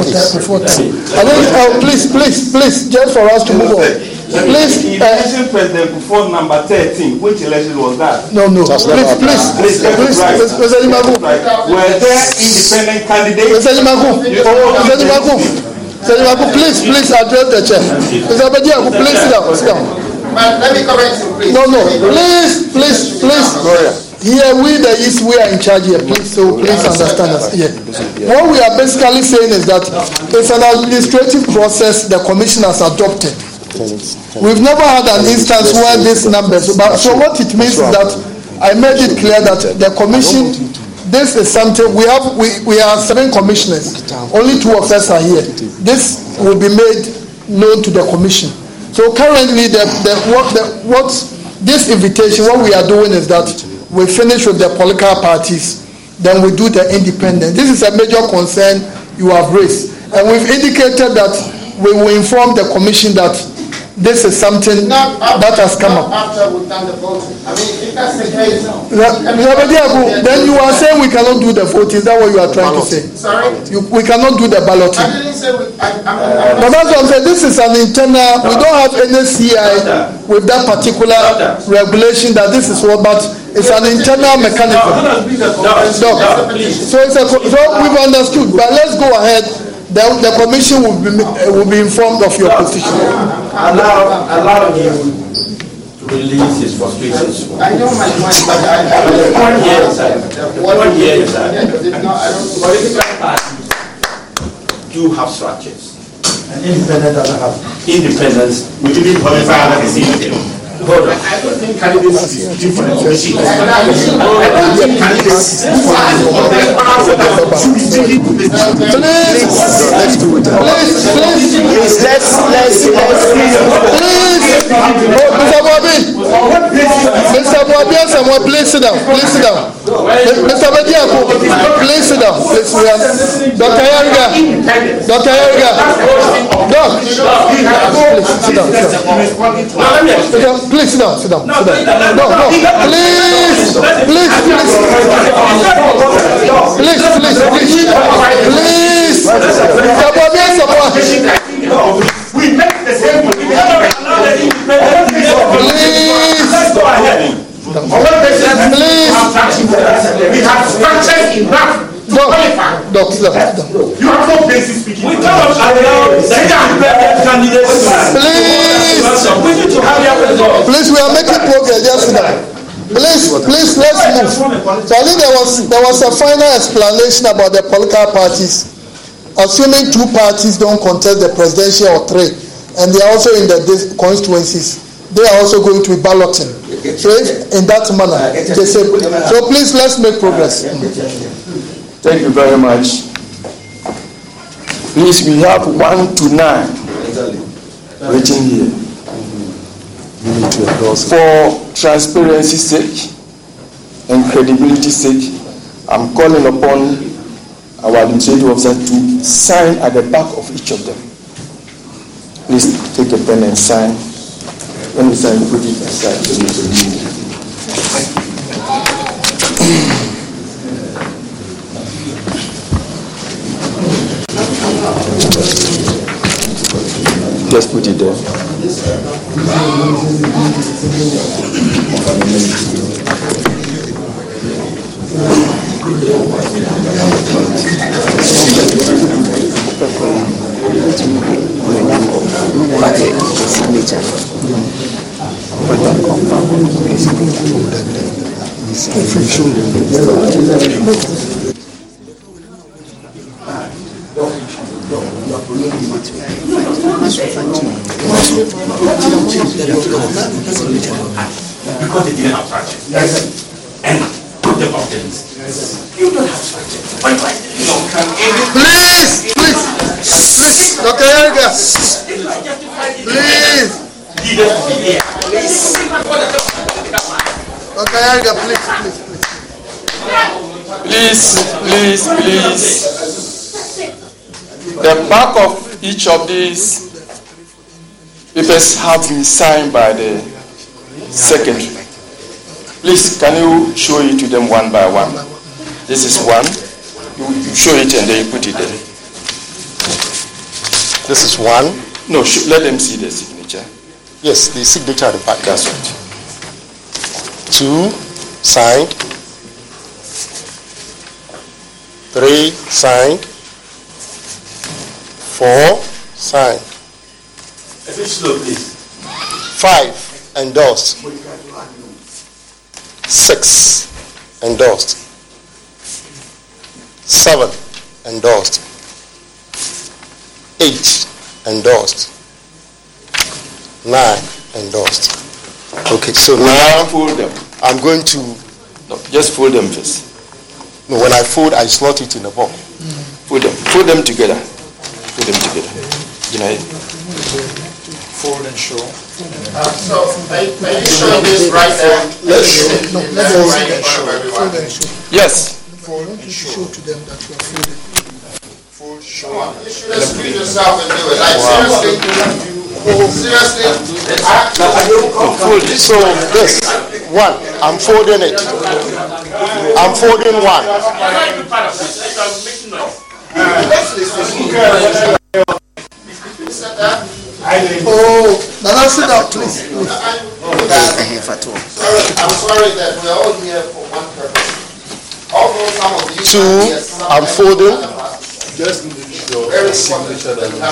uh, please, please, please, just for us to move on. Please, you mentioned President Kufuor number thirteen. Which election was that? No, no. Please, please, please, please, President Limaku. Were there independent candidates? President Limaku, President Limaku, President Limaku, please, please address the chair. President Bediaku, please sit down, sit down. Let me correct you, please. No, no, please, please, please. Here, we the East, we are in charge here, please, so please understand us. Yeah. What we are basically saying is that it's an administrative process the commission has adopted. We've never had an instance where this numbers, but so what it means is that I made it clear that the commission, this is something we have. We, we are seven commissioners. Only two of us are here. This will be made known to the commission. So currently, the, the what the what this invitation, what we are doing is that we finish with the political parties, then we do the independent. This is a major concern you have raised, and we've indicated that we will inform the commission that this is something after, that has come up. After we've done the voting. I mean, if that's the case, then you are saying we cannot do the voting. Is that what you are trying to say? Sorry? You, we cannot do the balloting. I didn't say we, I, I'm, I'm, but that's what I'm saying. This is an internal, we don't have any C I with that particular regulation that this is what, but it's an internal mechanism. So, it's a, so we've understood, but let's go ahead. The, the commission will be uh, will be informed of your position. Allow, allow him to release his frustrations. I know my point, but I, I one year inside. One year inside. Political parties do have structures. And independent doesn't have. Independence, we didn't qualify as a single. Hold on. I don't think candidates is different. I don't think candidates Please, let's do it. Please, please, please, let's, let's, let's, please. Mister Bobby, Mister Bobby, someone, please sit down. Please sit down. Mister Bediaku, please sit down. Please, we are Doctor Yariga. Doctor Yariga. Doc, please sit down. Sit down. Please sit down, sit down, sit down. No, no, please, please, please, please, please, please, please. Mister Bobby, Please. We have structured enough. No, doctor, doctor. You have no basis speaking. We cannot allow candidates. Please. Please, we are making progress. Just now. Please, please, let's move. So I think there was there was a final explanation about the political parties. Assuming two parties don't contest the presidential or three, and they are also in the constituencies, they are also going to be balloting. So if in that manner, they say, so please let's make progress. Thank you very much. Please, we have one to nine written here. For transparency's sake and credibility's sake, I'm calling upon our administrative officer to sign at the back of each of them. Please take a pen and sign. When we sign, put it aside. Just put it there. Because they didn't have structure. Yes. And put them off the list. Yes. You don't have structure. Why do I Please, please, please, Doctor Erica. Please. Doctor Erica, please, please, Please, please. please, please. The back of each of these papers have been signed by the secretary. Please, can you show it to them one by one? This is one. You, you show it and then you put it there. This is one. No, sh- let them see the signature. Yes, the signature at the back. That's right. Two, signed. Three, signed. Four, signed. A bit slow, please. Five, endorsed. Six, endorsed. Seven, endorsed. Eight, endorsed. Nine, endorsed. Okay, so now fold them. I'm going to. No, just fold them first. No, when I fold, I slot it in the box. Mm. Fold them. Fold them together. Fold them together. You know. Fold and show. Uh, so, may, may you show this right there? Yes. No, let them see and show. Fold and show. Yes. Fold and show to them that you are folding. Fold, show. Come on, you should have screwed yourself and do it. Like, seriously. Seriously. Fold. So, this. One. I'm folding it. I'm folding one. Oh, now sit down, please. Sorry, I'm sorry that we're all here for one purpose. Although some of these Two, I'm folding. Just very signature that you have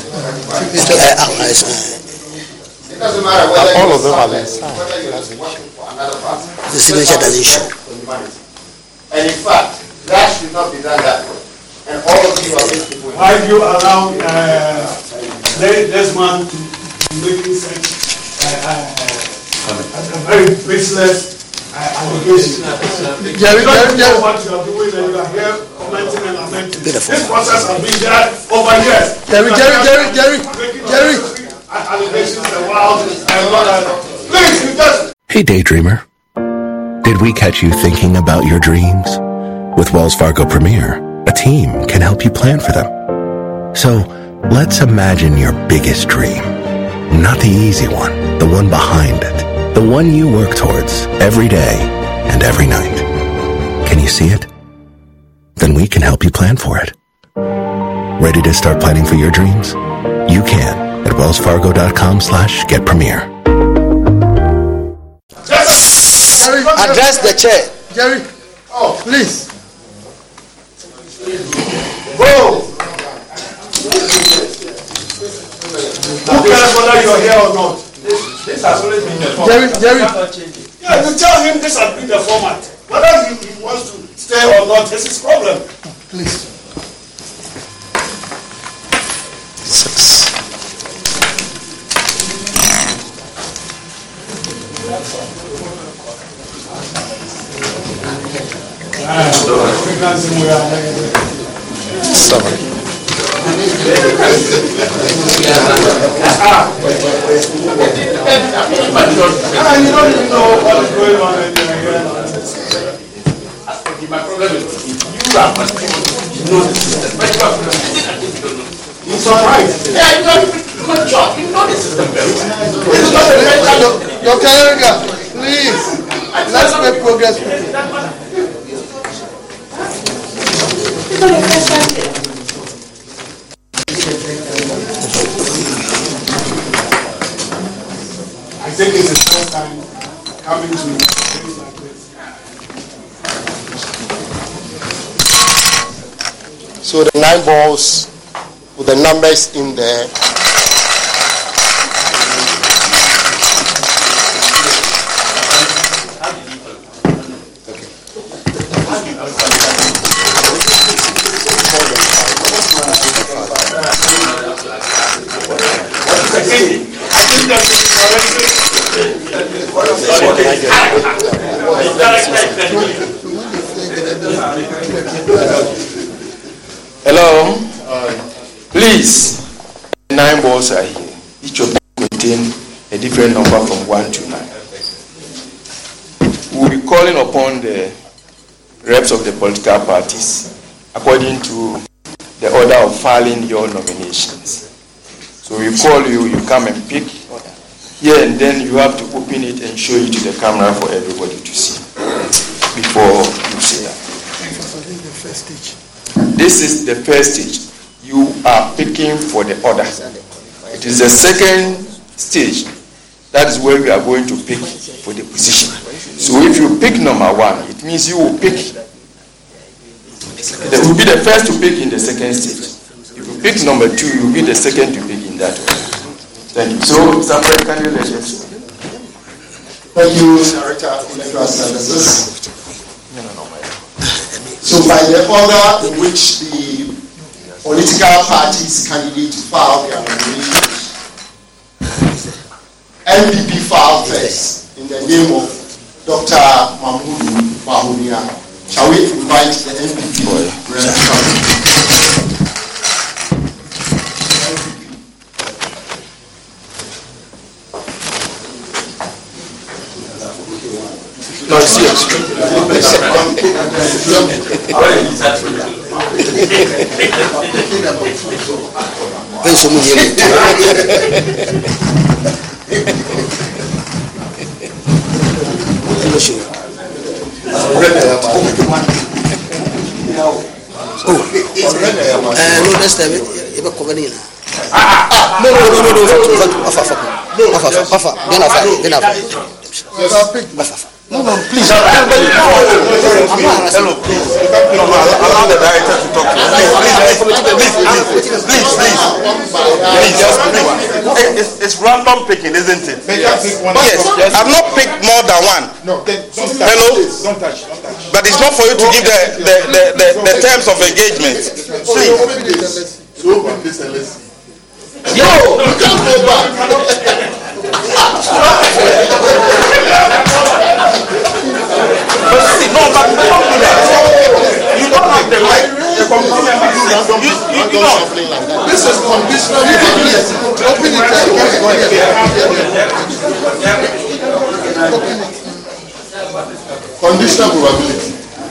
it doesn't matter whether all of them are whether you're just working for another party. The signature doesn't show. And in fact, that should not be done that way. And all of you are rich people. Why do you allow uh, this man to make such uh, uh, a very baseless uh, allegation? Jerry, Jerry, Jerry. What you are doing and you are here commenting and lamenting. This process has been there over years. Jerry, Jerry, Jerry, Jerry, Jerry. Allegations and wild and what please, you just. Hey, daydreamer. Did we catch you thinking about your dreams? With Wells Fargo Premier, a team can help you plan for them. So, let's imagine your biggest dream. Not the easy one, the one behind it. The one you work towards every day and every night. Can you see it? Then we can help you plan for it. Ready to start planning for your dreams? You can at wellsfargo.com slash get premier. address the chair. Jerry, oh, please. Go. Who cares whether you're here or not? This, this has always been the format. Jerry, Jerry. Yeah, you tell him this has been the format. Whether he, he wants to stay or not, this is his problem. Please. Six. Seven. Ah, you don't even know what is going on in here. My problem is you are you know the system. It's all right. Yeah, you know good job. You know the system very well. It's not a mental. Doctor Erica, please, let's make progress. I think it's the first time coming to things like this. So the nine balls with the numbers in there. Hello. Please, nine balls are here. Each of them contain a different number from one to nine. We will be calling upon the reps of the political parties according to the order of filing your nominations. So we call you, you come and pick here, and then you have to open it and show it to the camera for everybody to see before you say that. This is the first stage. You are picking for the order. It is the second stage. That is where we are going to pick for the position. So if you pick number one, it means you will pick. That will be the first to pick in the second stage. If you pick number two, you will be the second to pick in that order. Thank you. So, Samuel, can you let us? Thank you, Director of Electoral Services. So, by the order in which the political parties candidates file their nominations, N P P filed first in the name of Doctor Mahmoud Bawumia. Shall we invite the N P P representative? No, it's yours. No, that's the No, no, no, no, no, no, no, no, please. Hello. Allow the director to talk to you. Please, please, please, please, please. Please, just it's, it's random picking, isn't it? Yes. Yes. I've not picked more than one. No. Hello. Don't touch. Don't touch. But it's not for you to give the the the, the, the terms of engagement. Please. Yo, you can't go back. No, but you don't do that. You don't have the right. The committee members do that. You, you, you don't. This is conditional. Open it. Conditional probability.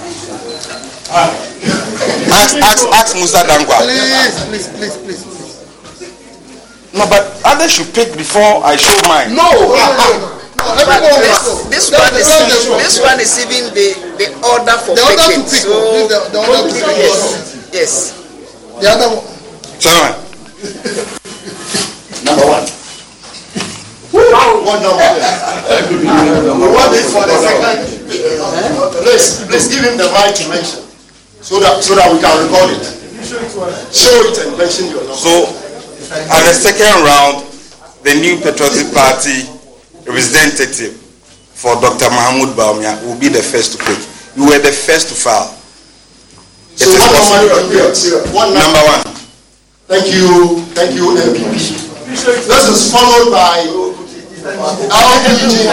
Ask, ask, ask Musa Dangwa. Please, please, please, please, please. No, but others should pick before I show mine. No. This, this one is this one is even the, the order for the picking. Order to pick. So the, the order to pick. Yes. Yes. The other one. Sorry. Number one. One number. We want this for the second. Please, please give him the right to mention, so that so that we can record it. Show it and mention your number. So, at the second round, the New Patriotic Party representative for Doctor Mahmoud Bawumia will be the first to pick. You were the first to file. So what number? One number. Number one. Thank you, thank you, M P P. This is followed by L B G.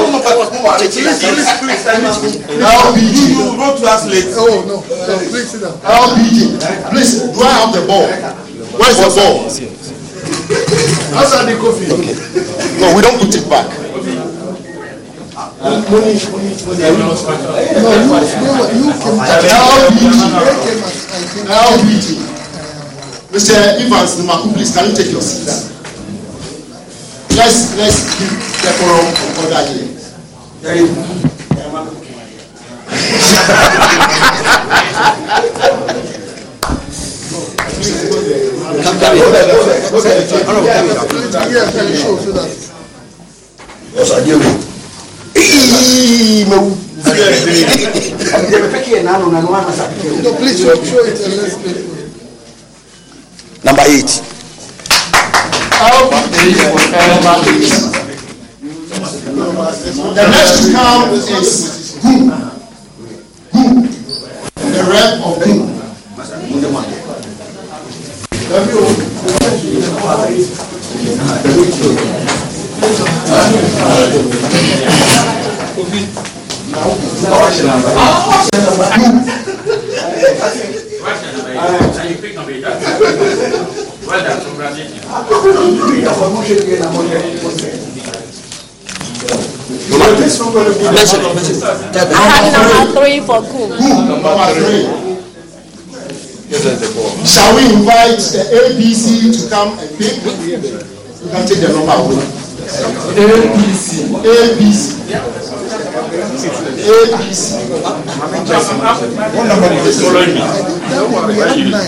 L B G. You wrote to us late. Oh no, no, please sit down. L B G. Please, do I have the ball? Where's the ball? Outside the coffee. Okay. No, we don't put it back. L B G. L B G. Mister Evans Nimaku, please, can you take your seats? Let's let's keep decorum order here. Come down here. No, please show it and let's play. Number eight. The next to come is who? Who? The rep of who? I have number three for Kum. Number three. Shall we invite the A B C to come and pick? You can take the number away. A B C. A B C. A B C. One number is following me.